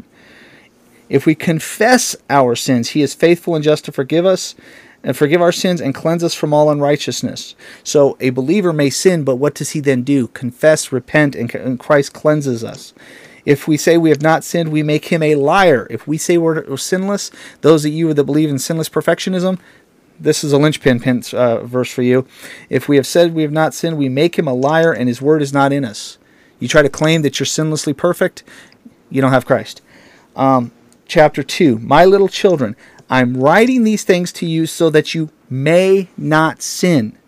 If we confess our sins, he is faithful and just to forgive us and forgive our sins and cleanse us from all unrighteousness. So a believer may sin, but what does he then do? Confess, repent, and Christ cleanses us. If we say we have not sinned, we make him a liar. If we say we're sinless, those of you that believe in sinless perfectionism, this is a linchpin uh, verse for you. If we have said we have not sinned, we make him a liar, and his word is not in us. You try to claim that you're sinlessly perfect, you don't have Christ. Um, chapter two, my little children, I'm writing these things to you so that you may not sin.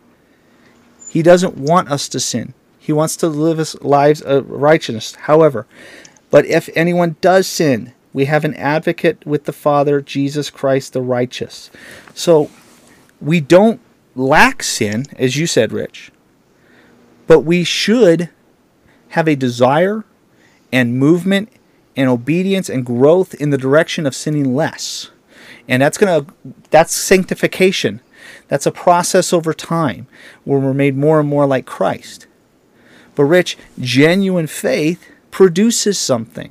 He doesn't want us to sin. He wants to live his lives of righteousness. However, but if anyone does sin, we have an advocate with the Father, Jesus Christ the righteous. So we don't lack sin, as you said, Rich, but we should have a desire and movement and obedience and growth in the direction of sinning less. And that's gonna that's sanctification. That's a process over time where we're made more and more like Christ. But Rich, genuine faith produces something.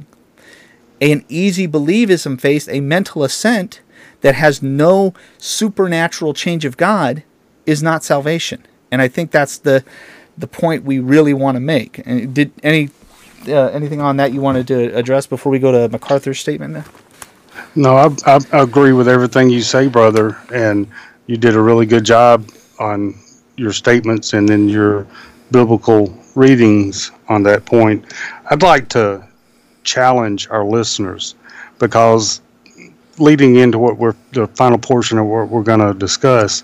An easy believism faith, a mental assent that has no supernatural change of God, is not salvation. And I think that's the the point we really want to make. And did any uh, anything on that you wanted to address before we go to MacArthur's statement now? No, I, I, I agree with everything you say, brother, and you did a really good job on your statements and then your biblical readings on that point. I'd like to challenge our listeners, because leading into what we're the final portion of what we're going to discuss,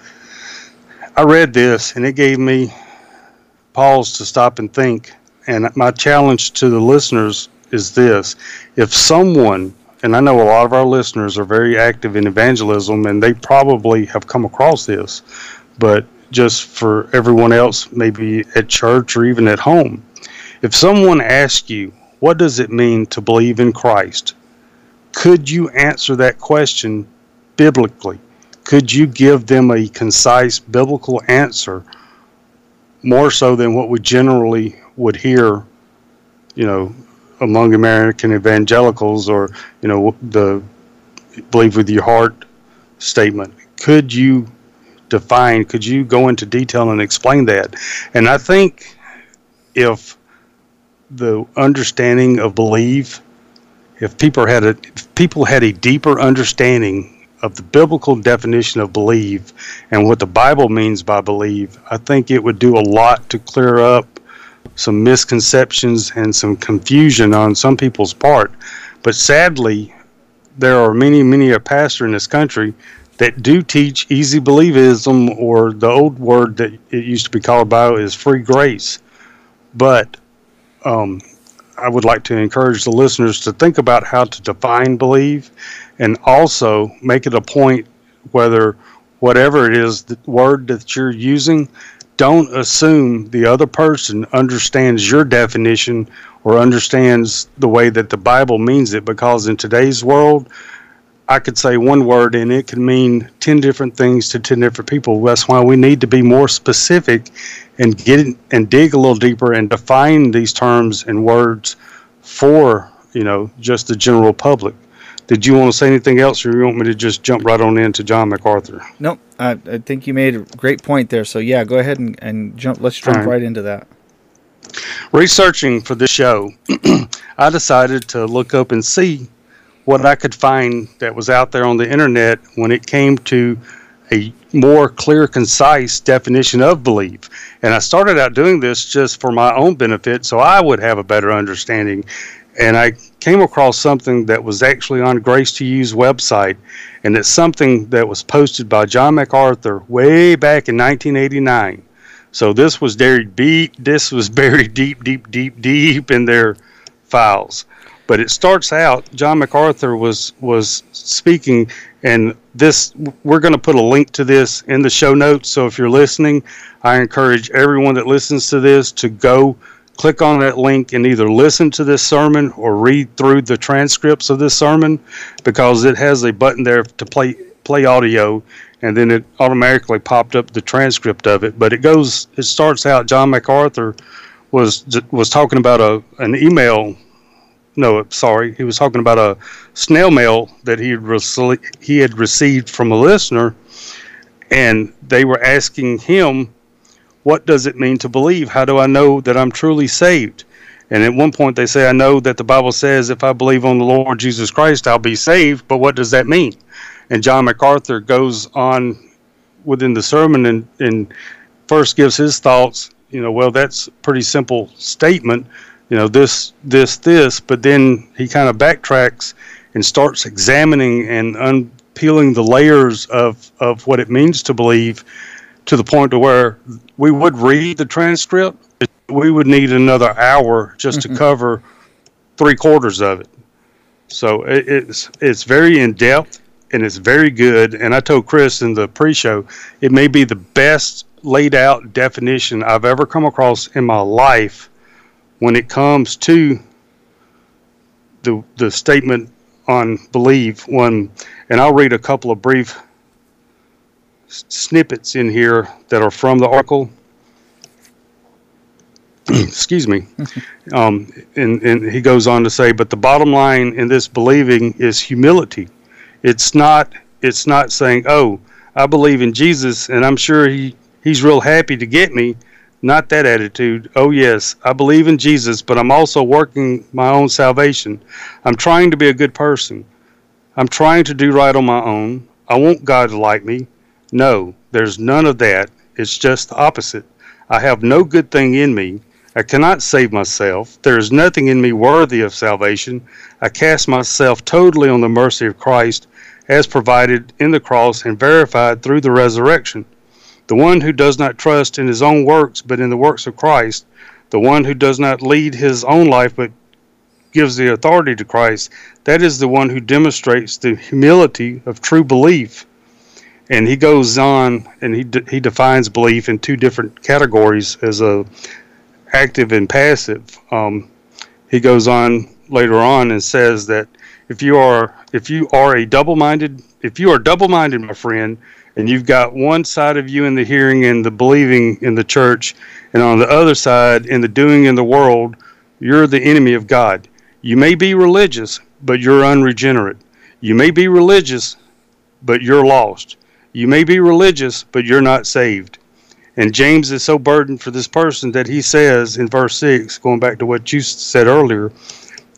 I read this and it gave me pause to stop and think. And my challenge to the listeners is this: if someone, and I know a lot of our listeners are very active in evangelism and they probably have come across this, but just for everyone else, maybe at church or even at home, if someone asks you, what does it mean to believe in Christ? Could you answer that question biblically? Could you give them a concise biblical answer, more so than what we generally would hear, you know, among American evangelicals, or, you know, the believe with your heart statement? Could you define, could you go into detail and explain that? And I think if the understanding of believe if people had a if people had a deeper understanding of the biblical definition of believe and what the Bible means by believe, I think it would do a lot to clear up some misconceptions and some confusion on some people's part. But sadly, there are many, many a pastor in this country that do teach easy believism, or the old word that it used to be called by is free grace. But um, I would like to encourage the listeners to think about how to define believe, and also make it a point, whether whatever it is, the word that you're using, don't assume the other person understands your definition or understands the way that the Bible means it, because in today's world, I could say one word and it can mean ten different things to ten different people. That's why we need to be more specific and get in, and dig a little deeper and define these terms and words for, you know, just the general public. Did you want to say anything else, or you want me to just jump right on into John MacArthur? Nope. I, I think you made a great point there. So yeah, go ahead and, and jump. Let's jump right. right into that. Researching for this show, I decided to look up and see what I could find that was out there on the internet when it came to a more clear, concise definition of believe. And I started out doing this just for my own benefit, so I would have a better understanding. And I came across something that was actually on Grace to Use website, and it's something that was posted by John MacArthur way back in nineteen eighty-nine. So this was buried deep, this was buried deep, deep, deep, deep in their files. But it starts out, John MacArthur was was speaking, and this, we're going to put a link to this in the show notes. So if you're listening, I encourage everyone that listens to this to go click on that link and either listen to this sermon or read through the transcripts of this sermon, because it has a button there to play play audio, and then it automatically popped up the transcript of it. But it goes, it starts out, John MacArthur was was talking about a an email. No, sorry, he was talking about a snail mail that he had rece- he had received from a listener, and they were asking him, what does it mean to believe? How do I know that I'm truly saved? And at one point they say, I know that the Bible says if I believe on the Lord Jesus Christ, I'll be saved, but what does that mean? And John MacArthur goes on within the sermon and, and first gives his thoughts, you know, well, that's a pretty simple statement, you know, this, this, this, but then he kind of backtracks and starts examining and unpeeling the layers of, of what it means to believe, to the point to where we would read the transcript, we would need another hour just mm-hmm. to cover three quarters of it. So it, it's it's very in depth and it's very good. And I told Chris in the pre-show, it may be the best laid out definition I've ever come across in my life when it comes to the the statement on believe. One, and I'll read a couple of brief snippets in here that are from the article. Excuse me. Um, and, and he goes on to say, but the bottom line in this believing is humility. It's not, it's not saying, oh, I believe in Jesus and I'm sure he, he's real happy to get me. Not that attitude. Oh yes, I believe in Jesus, but I'm also working my own salvation. I'm trying to be a good person. I'm trying to do right on my own. I want God to like me. No, there's none of that. It's just the opposite. I have no good thing in me. I cannot save myself. There is nothing in me worthy of salvation. I cast myself totally on the mercy of Christ as provided in the cross and verified through the resurrection. The one who does not trust in his own works but in the works of Christ, the one who does not lead his own life but gives the authority to Christ, that is the one who demonstrates the humility of true belief. And he goes on and he de- he defines belief in two different categories as a active and passive. Um, he goes on later on and says that if you are if you are a double-minded if you are double-minded, my friend, and you've got one side of you in the hearing and the believing in the church, and on the other side in the doing in the world, you're the enemy of God. You may be religious, but you're unregenerate. You may be religious, but you're lost. You may be religious, but you're not saved. And James is so burdened for this person that he says in verse six, going back to what you said earlier,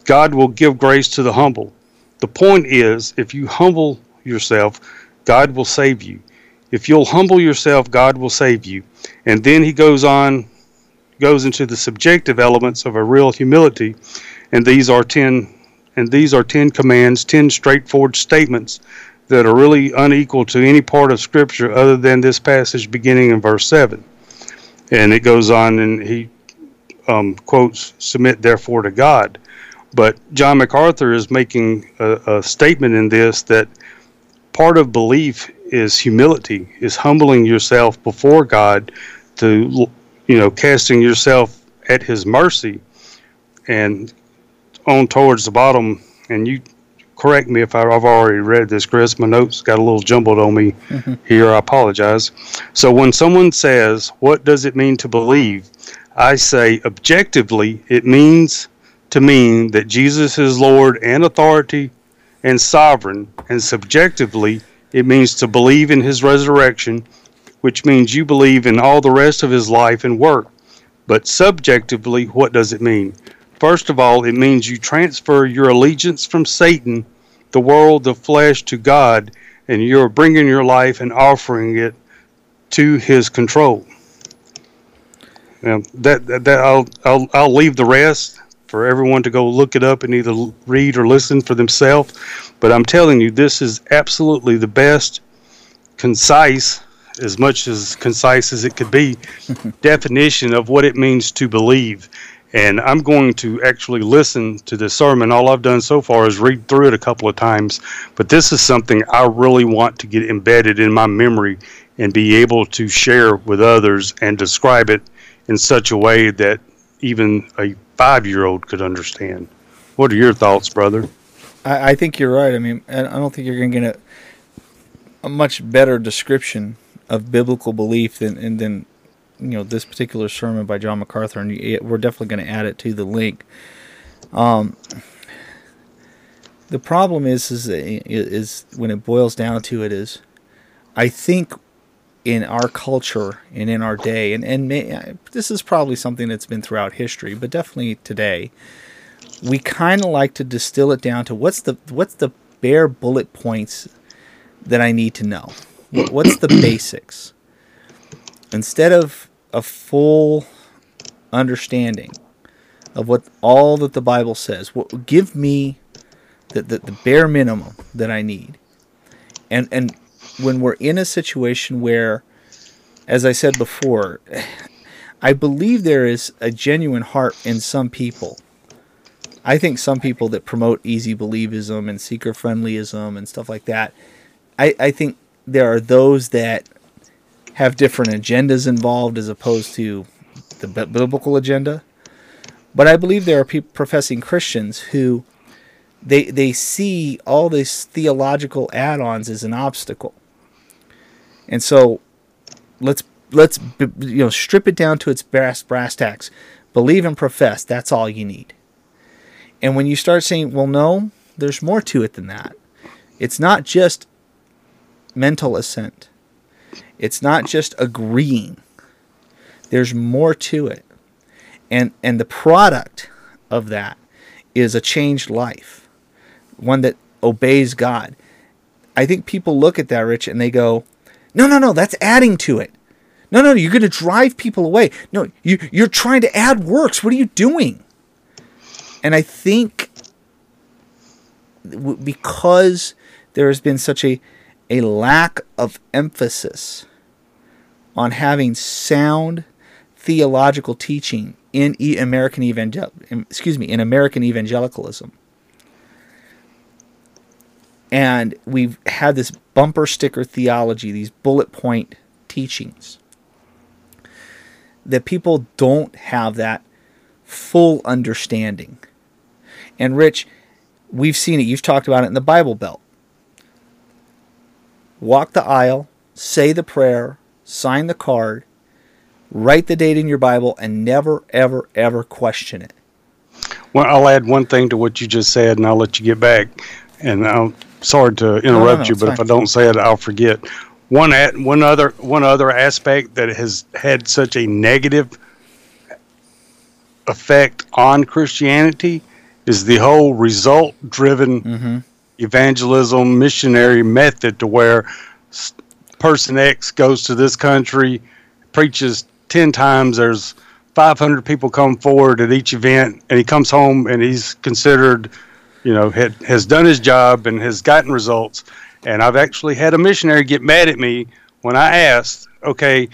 God will give grace to the humble. The point is, if you humble yourself, God will save you. If you'll humble yourself, God will save you. And then he goes on, goes into the subjective elements of a real humility, and these are ten, and these are ten commands, ten straightforward statements that are really unequal to any part of Scripture other than this passage beginning in verse seven. And it goes on, and he um, quotes, "Submit therefore to God." But John MacArthur is making a, a statement in this that part of belief is humility, is humbling yourself before God, to, you know, casting yourself at his mercy. And on towards the bottom, and you correct me if I've already read this, Chris, my notes got a little jumbled on me mm-hmm. here, I apologize. So when someone says, what does it mean to believe? I say, objectively, it means to mean that Jesus is Lord and authority and sovereign, and subjectively, it means to believe in his resurrection, which means you believe in all the rest of his life and work. But subjectively, what does it mean? First of all, it means you transfer your allegiance from Satan, the world, the flesh, to God, and you're bringing your life and offering it to his control. Now, that, that, that I'll, I'll, I'll leave the rest for everyone to go look it up and either read or listen for themselves. But I'm telling you, this is absolutely the best, concise, as much as concise as it could be, definition of what it means to believe. And I'm going to actually listen to this sermon. All I've done so far is read through it a couple of times. But this is something I really want to get embedded in my memory and be able to share with others and describe it in such a way that even a five-year-old could understand. What are your thoughts, brother? I, I think you're right. I mean, I don't think you're going to get a, a much better description of biblical belief than and than you know this particular sermon by John MacArthur, and you, we're definitely going to add it to the link. Um, the problem is, is is when it boils down to it is, I think in our culture and in our day, and and may, this is probably something that's been throughout history, but definitely today, we kind of like to distill it down to what's the what's the bare bullet points that I need to know. What's the basics? Instead of a full understanding of what all that the Bible says, well, give me the, the, the bare minimum that I need. And and when we're in a situation where, as I said before, I believe there is a genuine heart in some people. I think some people that promote easy believism and seeker-friendlyism and stuff like that, I, I think there are those that have different agendas involved as opposed to the biblical agenda. But I believe there are people, professing Christians, who they they see all these theological add-ons as an obstacle. And so let's let's you know strip it down to its brass brass tacks. Believe and profess, that's all you need. And when you start saying, well, no, there's more to it than that. It's not just mental assent. It's not just agreeing. There's more to it. And and the product of that is a changed life, one that obeys God. I think people look at that, Rich, and they go, no, no, no, that's adding to it. No, no, you're going to drive people away. No, you, you're trying to add works. What are you doing? And I think because there has been such a, a lack of emphasis on having sound theological teaching in e- American evangel excuse me in American evangelicalism, and we've had this bumper sticker theology, these bullet point teachings, that people don't have that full understanding. And Rich, we've seen it. You've talked about it in the Bible Belt. Walk the aisle, say the prayer, sign the card, write the date in your Bible, and never, ever, ever question it. Well, I'll add one thing to what you just said, and I'll let you get back. And I'm sorry to interrupt no, no, no, you, but fine. If I don't say it, I'll forget. One at one other one other aspect that has had such a negative effect on Christianity is the whole result-driven mm-hmm. evangelism missionary method, to where person X goes to this country, preaches ten times, there's five hundred people come forward at each event, and he comes home and he's considered, you know, had, has done his job and has gotten results. And I've actually had a missionary get mad at me when I asked, okay,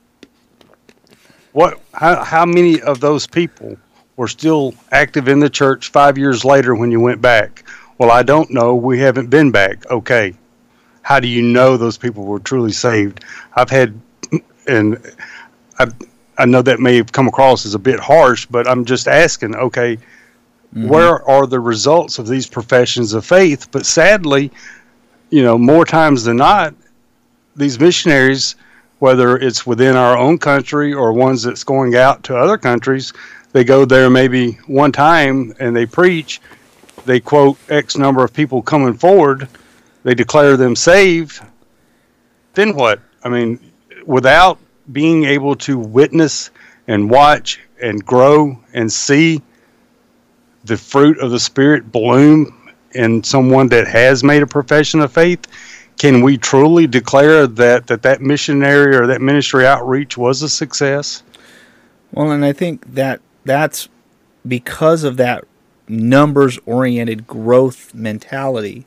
what, how, how many of those people were still active in the church five years later when you went back? Well, I don't know. We haven't been back. Okay. How do you know those people were truly saved? I've had, and I, I know that may have come across as a bit harsh, but I'm just asking, okay, mm-hmm. where are the results of these professions of faith? But sadly, you know, more times than not, these missionaries, whether it's within our own country or ones that's going out to other countries, they go there maybe one time and they preach, they quote X number of people coming forward, they declare them saved. Then what? I mean, without being able to witness and watch and grow and see the fruit of the Spirit bloom in someone that has made a profession of faith, can we truly declare that that, that missionary or that ministry outreach was a success? Well, and I think that that's because of that numbers-oriented growth mentality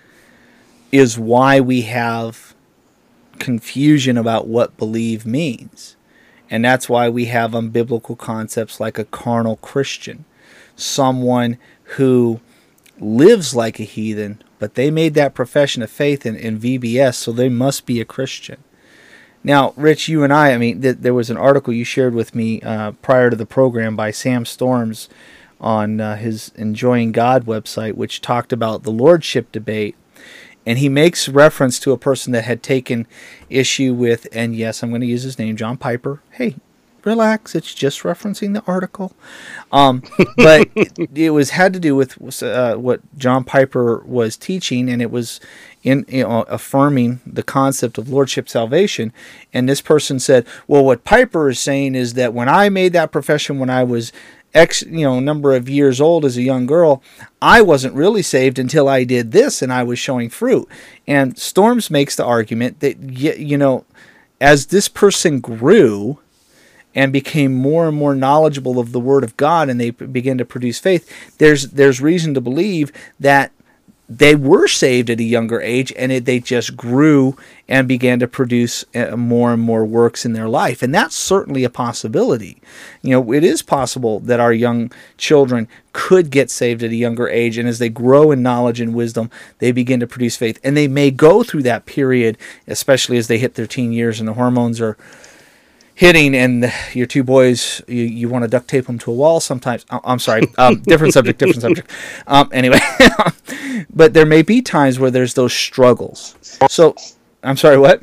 is why we have confusion about what believe means. And that's why we have unbiblical concepts like a carnal Christian, someone who lives like a heathen, but they made that profession of faith in, in V B S, so they must be a Christian. Now, Rich, you and I, I mean, th- there was an article you shared with me uh, prior to the program by Sam Storms on uh, his Enjoying God website, which talked about the lordship debate. And he makes reference to a person that had taken issue with, and yes, I'm going to use his name, John Piper. Hey, relax, it's just referencing the article. Um, but it, it was had to do with uh, what John Piper was teaching, and it was in you know, affirming the concept of lordship salvation. And this person said, well, what Piper is saying is that when I made that profession when I was X, you know, number of years old as a young girl, I wasn't really saved until I did this and I was showing fruit. And Storms makes the argument that, you know, as this person grew and became more and more knowledgeable of the Word of God and they began to produce faith, there's there's reason to believe that they were saved at a younger age, and it, they just grew and began to produce more and more works in their life. And that's certainly a possibility. You know, it is possible that our young children could get saved at a younger age, and as they grow in knowledge and wisdom, they begin to produce faith. And they may go through that period, especially as they hit their teen years and the hormones are hitting, and your two boys, you, you want to duct tape them to a wall sometimes. Oh, I'm sorry, um, different subject, different subject. Um, anyway, but there may be times where there's those struggles. So, I'm sorry, what?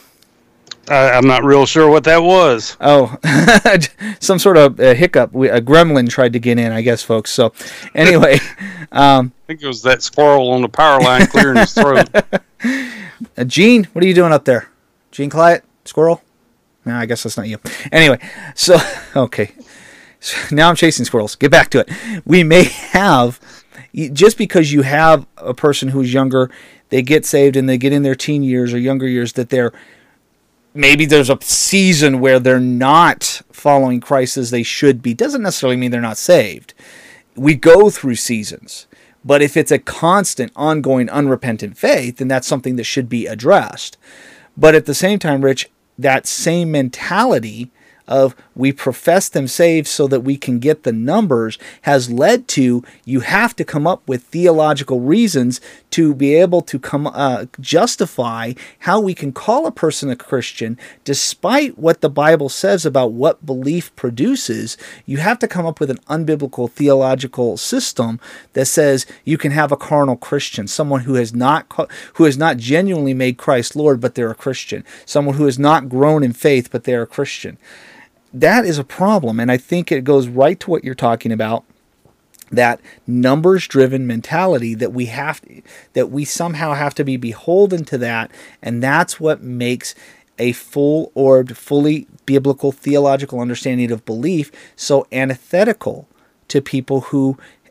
I, I'm not real sure what that was. Oh, some sort of uh, hiccup. We, a gremlin tried to get in, I guess, folks. So, anyway. Um, I think it was that squirrel on the power line clearing his throat. Uh, Gene, what are you doing up there? Gene Clyett, squirrel? No, I guess that's not you. Anyway, so, okay. So now I'm chasing squirrels. Get back to it. We may have, just because you have a person who's younger, they get saved and they get in their teen years or younger years, that they're, maybe there's a season where they're not following Christ as they should be. Doesn't necessarily mean they're not saved. We go through seasons. But if it's a constant, ongoing, unrepentant faith, then that's something that should be addressed. But at the same time, Rich, that same mentality of we profess them saved so that we can get the numbers has led to you have to come up with theological reasons to be able to come uh, justify how we can call a person a Christian despite what the Bible says about what belief produces. You have to come up with an unbiblical theological system that says you can have a carnal Christian, someone who has not who has not genuinely made Christ Lord, but they're a Christian, someone who has not grown in faith, but they're a Christian. That is a problem, and I think it goes right to what you're talking about, that numbers-driven mentality that we have to, that we somehow have to be beholden to that, and that's what makes a full-orbed, fully biblical theological understanding of belief so antithetical to people who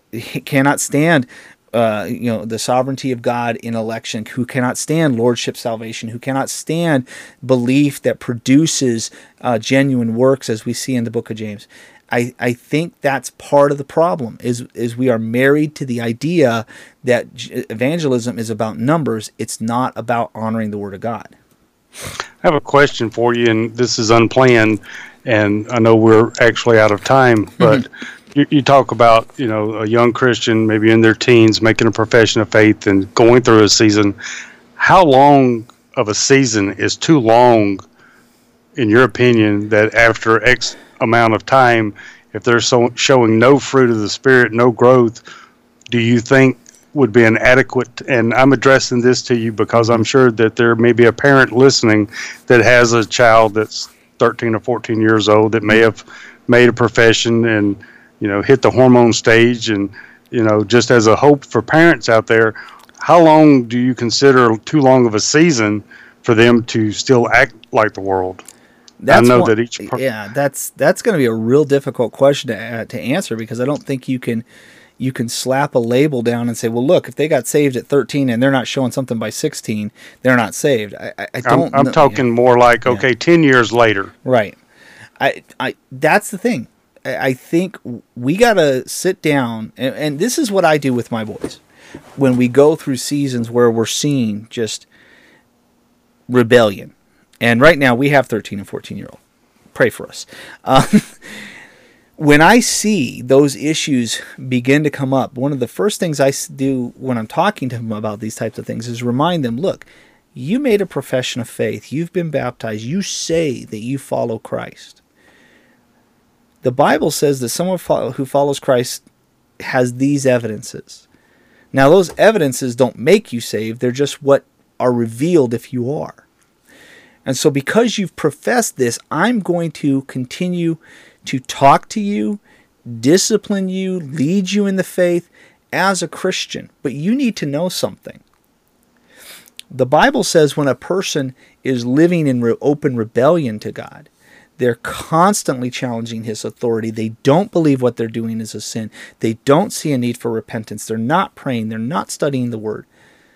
cannot stand uh, you know, the sovereignty of God in election, who cannot stand lordship salvation, who cannot stand belief that produces uh, genuine works, as we see in the book of James. I, I think that's part of the problem, is is we are married to the idea that evangelism is about numbers. It's not about honoring the Word of God. I have a question for you, and this is unplanned, and I know we're actually out of time, but mm-hmm. you, you talk about, you know, a young Christian, maybe in their teens, making a profession of faith and going through a season. How long of a season is too long, in your opinion, that after X amount of time, if they're so, showing no fruit of the Spirit, no growth, do you think would be an adequate? And I'm addressing this to you because I'm sure that there may be a parent listening that has a child that's thirteen or fourteen years old that may have made a profession and, you know, hit the hormone stage. And, you know, just as a hope for parents out there, how long do you consider too long of a season for them to still act like the world? That's I know one, that each per- yeah, that's that's going to be a real difficult question to uh, to answer, because I don't think you can you can slap a label down and say, well, look, if they got saved at thirteen and they're not showing something by sixteen, they're not saved. I, I, I don't. I'm, I'm know. talking yeah. more like, okay, yeah. ten years later. Right. I I that's the thing. I, I think we got to sit down, and, and this is what I do with my boys when we go through seasons where we're seeing just rebellion. And right now we have thirteen and fourteen year old. Pray for us. Um, when I see those issues begin to come up, one of the first things I do when I'm talking to them about these types of things is remind them, look, you made a profession of faith. You've been baptized. You say that you follow Christ. The Bible says that someone who follows Christ has these evidences. Now, those evidences don't make you saved. They're just what are revealed if you are. And so because you've professed this, I'm going to continue to talk to you, discipline you, lead you in the faith as a Christian. But you need to know something. The Bible says when a person is living in re- open rebellion to God, they're constantly challenging His authority. They don't believe what they're doing is a sin. They don't see a need for repentance. They're not praying. They're not studying the Word.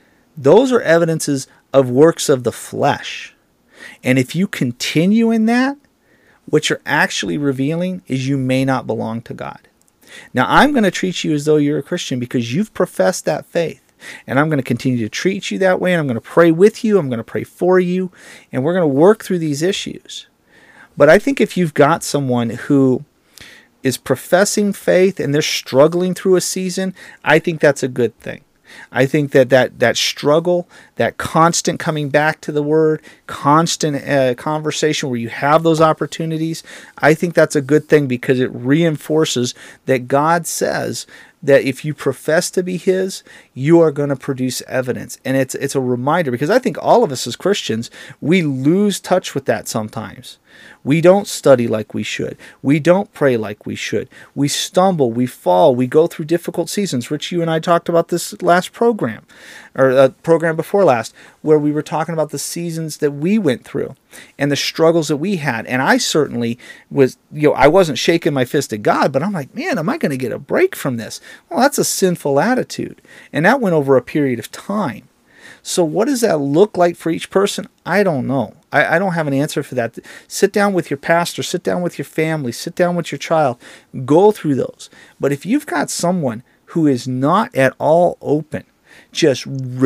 Those are evidences of works of the flesh. And if you continue in that, what you're actually revealing is you may not belong to God. Now, I'm going to treat you as though you're a Christian because you've professed that faith. And I'm going to continue to treat you that way. And I'm going to pray with you. I'm going to pray for you. And we're going to work through these issues. But I think if you've got someone who is professing faith and they're struggling through a season, I think that's a good thing. I think that that, that struggle, that constant coming back to the Word, constant uh, conversation where you have those opportunities, I think that's a good thing because it reinforces that God says that if you profess to be His, you are going to produce evidence. And it's it's a reminder, because I think all of us as Christians, we lose touch with that sometimes. We don't study like we should. We don't pray like we should. We stumble, we fall, we go through difficult seasons. Rich, you and I talked about this last program, or a program before last, where we were talking about the seasons that we went through and the struggles that we had. And I certainly was, you know, I wasn't shaking my fist at God, but I'm like, man, am I going to get a break from this? Well, that's a sinful attitude. And that went over a period of time. So what does that look like for each person? I don't know. I, I don't have an answer for that. Sit down with your pastor, sit down with your family, sit down with your child, go through those. But if you've got someone who is not at all open, just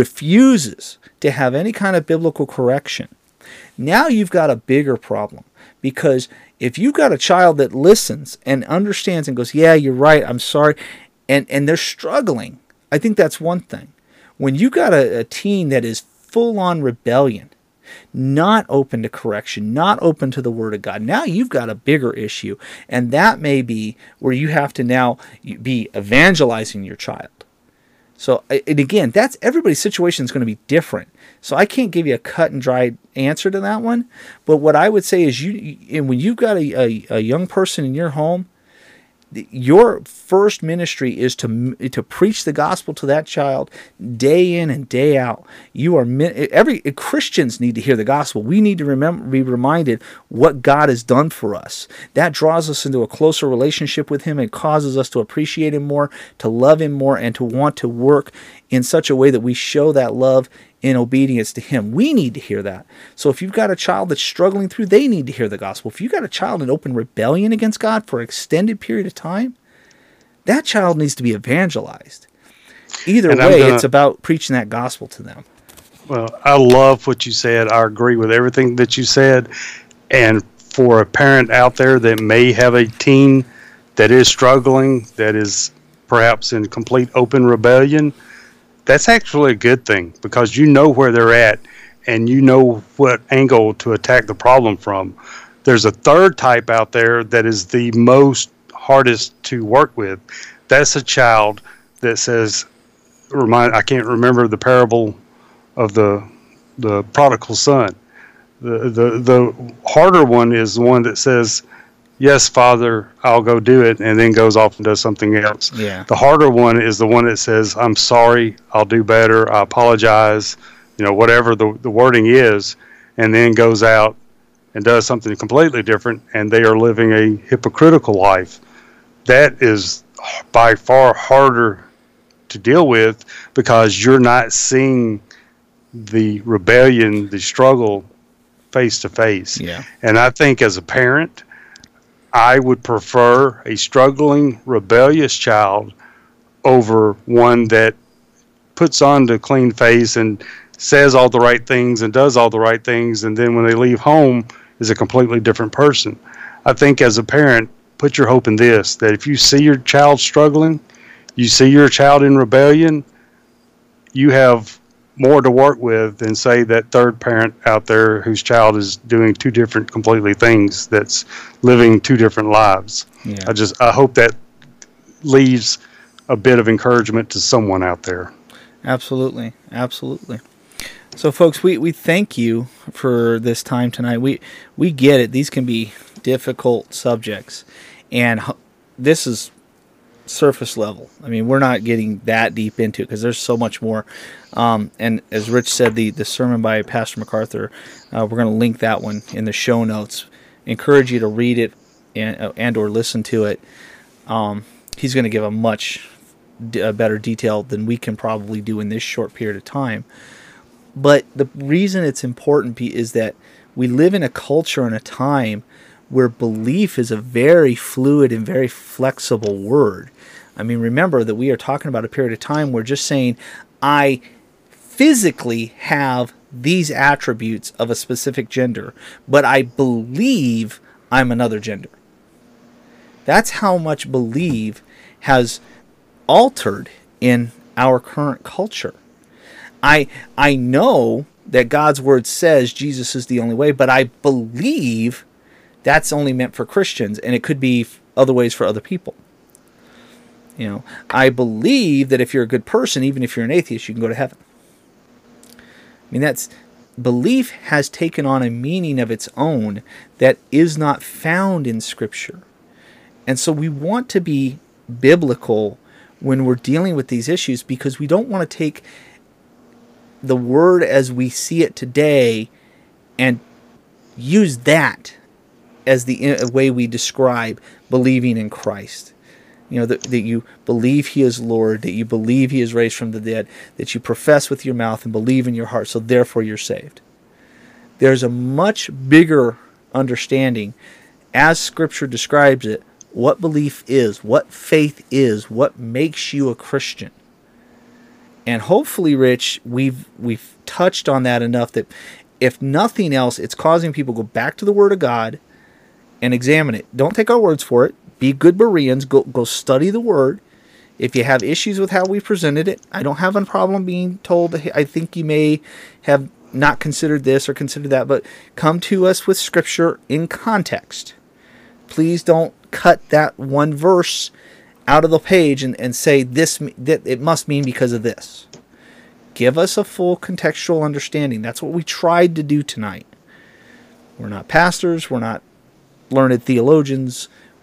refuses to have any kind of biblical correction, now you've got a bigger problem. Because if you've got a child that listens and understands and goes, yeah, you're right, I'm sorry, and, and they're struggling, I think that's one thing. When you got a, a teen that is full-on rebellion, not open to correction, not open to the Word of God, now you've got a bigger issue. And that may be where you have to now be evangelizing your child. So, and again, that's everybody's situation is going to be different. So I can't give you a cut and dry answer to that one. But what I would say is, you, and when you've got a, a, a young person in your home, Your first ministry is to to preach the gospel to that child day in and day out. You are every Christians need to hear the gospel. We need to remember, be reminded what God has done for us. That draws us into a closer relationship with Him and causes us to appreciate Him more, to love Him more, and to want to work in such a way that we show that love in obedience to Him. We need to hear that. So if you've got a child that's struggling through, they need to hear the gospel. If you've got a child in open rebellion against God for an extended period of time, that child needs to be evangelized. Either and way, gonna, it's about preaching that gospel to them. Well, I love what you said. I agree with everything that you said. And for a parent out there that may have a teen that is struggling, that is perhaps in complete open rebellion, that's actually a good thing, because you know where they're at and you know what angle to attack the problem from. There's a third type out there that is the most hardest to work with. That's a child that says, remind I can't remember the parable of the the prodigal son. The the the harder one is the one that says, yes, Father, I'll go do it, and then goes off and does something else. Yeah. The harder one is the one that says, I'm sorry, I'll do better, I apologize, you know, whatever the, the wording is, and then goes out and does something completely different, and they are living a hypocritical life. That is by far harder to deal with, because you're not seeing the rebellion, the struggle face to face. Yeah. And I think as a parent, I would prefer a struggling, rebellious child over one that puts on the clean face and says all the right things and does all the right things, and then when they leave home is a completely different person. I think as a parent, put your hope in this, that if you see your child struggling, you see your child in rebellion, you have more to work with than, say, that third parent out there whose child is doing two different completely things, that's living two different lives. Yeah. I just I hope that leaves a bit of encouragement to someone out there. Absolutely. Absolutely. So folks, we, we thank you for this time tonight. We we get it. These can be difficult subjects, and this is surface level. I mean, we're not getting that deep into it because there's so much more. Um, and as Rich said, the, the sermon by Pastor MacArthur, uh, we're going to link that one in the show notes. Encourage you to read it and, uh, and or listen to it. Um, he's going to give a much d- a better detail than we can probably do in this short period of time. But the reason it's important is that we live in a culture and a time where belief is a very fluid and very flexible word. I mean, remember that we are talking about a period of time where just saying, I physically have these attributes of a specific gender, but I believe I'm another gender. That's how much believe has altered in our current culture. I I know that God's word says Jesus is the only way, but I believe that's only meant for Christians, and it could be other ways for other people. You know, I believe that if you're a good person, even if you're an atheist, you can go to heaven. I mean, that's belief has taken on a meaning of its own that is not found in Scripture. And so we want to be biblical when we're dealing with these issues, because we don't want to take the word as we see it today and use that as the way we describe believing in Christ. You know, that, that you believe He is Lord, that you believe He is raised from the dead, that you profess with your mouth and believe in your heart, so therefore you're saved. There's a much bigger understanding, as Scripture describes it, what belief is, what faith is, what makes you a Christian. And hopefully, Rich, we've we've touched on that enough that if nothing else, it's causing people to go back to the Word of God and examine it. Don't take our words for it. Be good Bereans. Go go study the Word. If you have issues with how we presented it, I don't have a problem being told, I think you may have not considered this or considered that, but come to us with Scripture in context. Please don't cut that one verse out of the page and, and say this that it must mean because of this. Give us a full contextual understanding. That's what we tried to do tonight. We're not pastors. We're not learned theologians.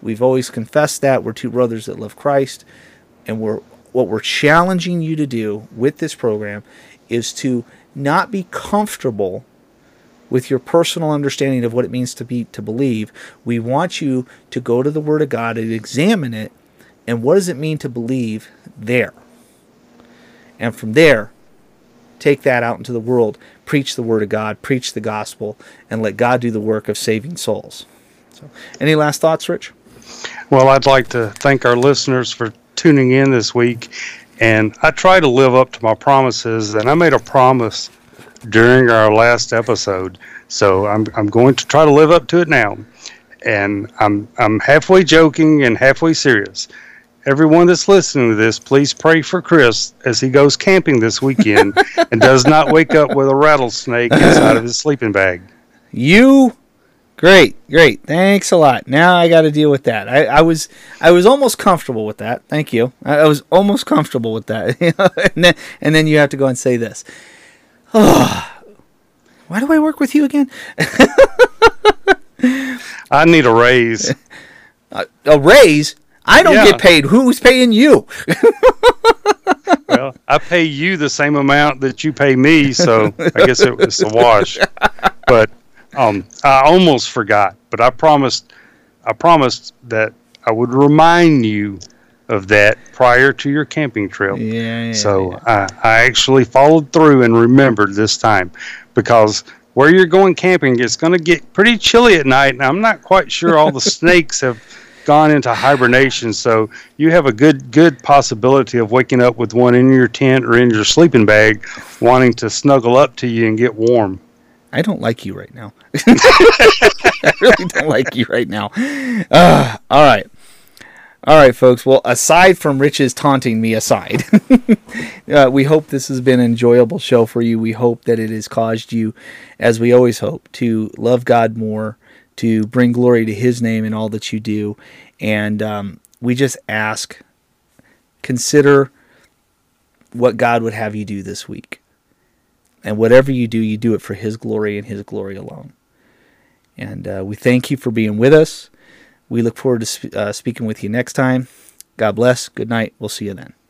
We've always confessed that. We're two brothers that love Christ. And we're what we're challenging you to do with this program is to not be comfortable with your personal understanding of what it means to be to believe. We want you to go to the Word of God and examine it. And what does it mean to believe there? And from there, take that out into the world, preach the Word of God, preach the gospel, and let God do the work of saving souls. So, any last thoughts, Rich? Well, I'd like to thank our listeners for tuning in this week. And I try to live up to my promises, and I made a promise during our last episode. So I'm I'm going to try to live up to it now. And I'm I'm halfway joking and halfway serious. Everyone that's listening to this, please pray for Chris as he goes camping this weekend and does not wake up with a rattlesnake inside of his sleeping bag. You, great, great. Thanks a lot. Now I got to deal with that. I, I was I was almost comfortable with that. Thank you. I, I was almost comfortable with that. and, then, and then you have to go and say this. Oh, why do I work with you again? I need a raise. A, a raise? I don't yeah. get paid. Who's paying you? Well, I pay you the same amount that you pay me, so I guess it was a wash. But um, I almost forgot. But I promised, I promised that I would remind you of that prior to your camping trip. Yeah. yeah so yeah. I, I actually followed through and remembered this time, because where you're going camping, it's going to get pretty chilly at night, and I'm not quite sure all the snakes have gone into hibernation, so you have a good good possibility of waking up with one in your tent or in your sleeping bag wanting to snuggle up to you and get warm. I don't like you right now. I really don't like you right now. Uh, all right. All right, folks. Well, aside from Rich's taunting me aside, uh, we hope this has been an enjoyable show for you. We hope that it has caused you, as we always hope, to love God more, to bring glory to His name in all that you do. And um, we just ask, consider what God would have you do this week. And whatever you do, you do it for His glory and His glory alone. And uh, we thank you for being with us. We look forward to sp- uh, speaking with you next time. God bless. Good night. We'll see you then.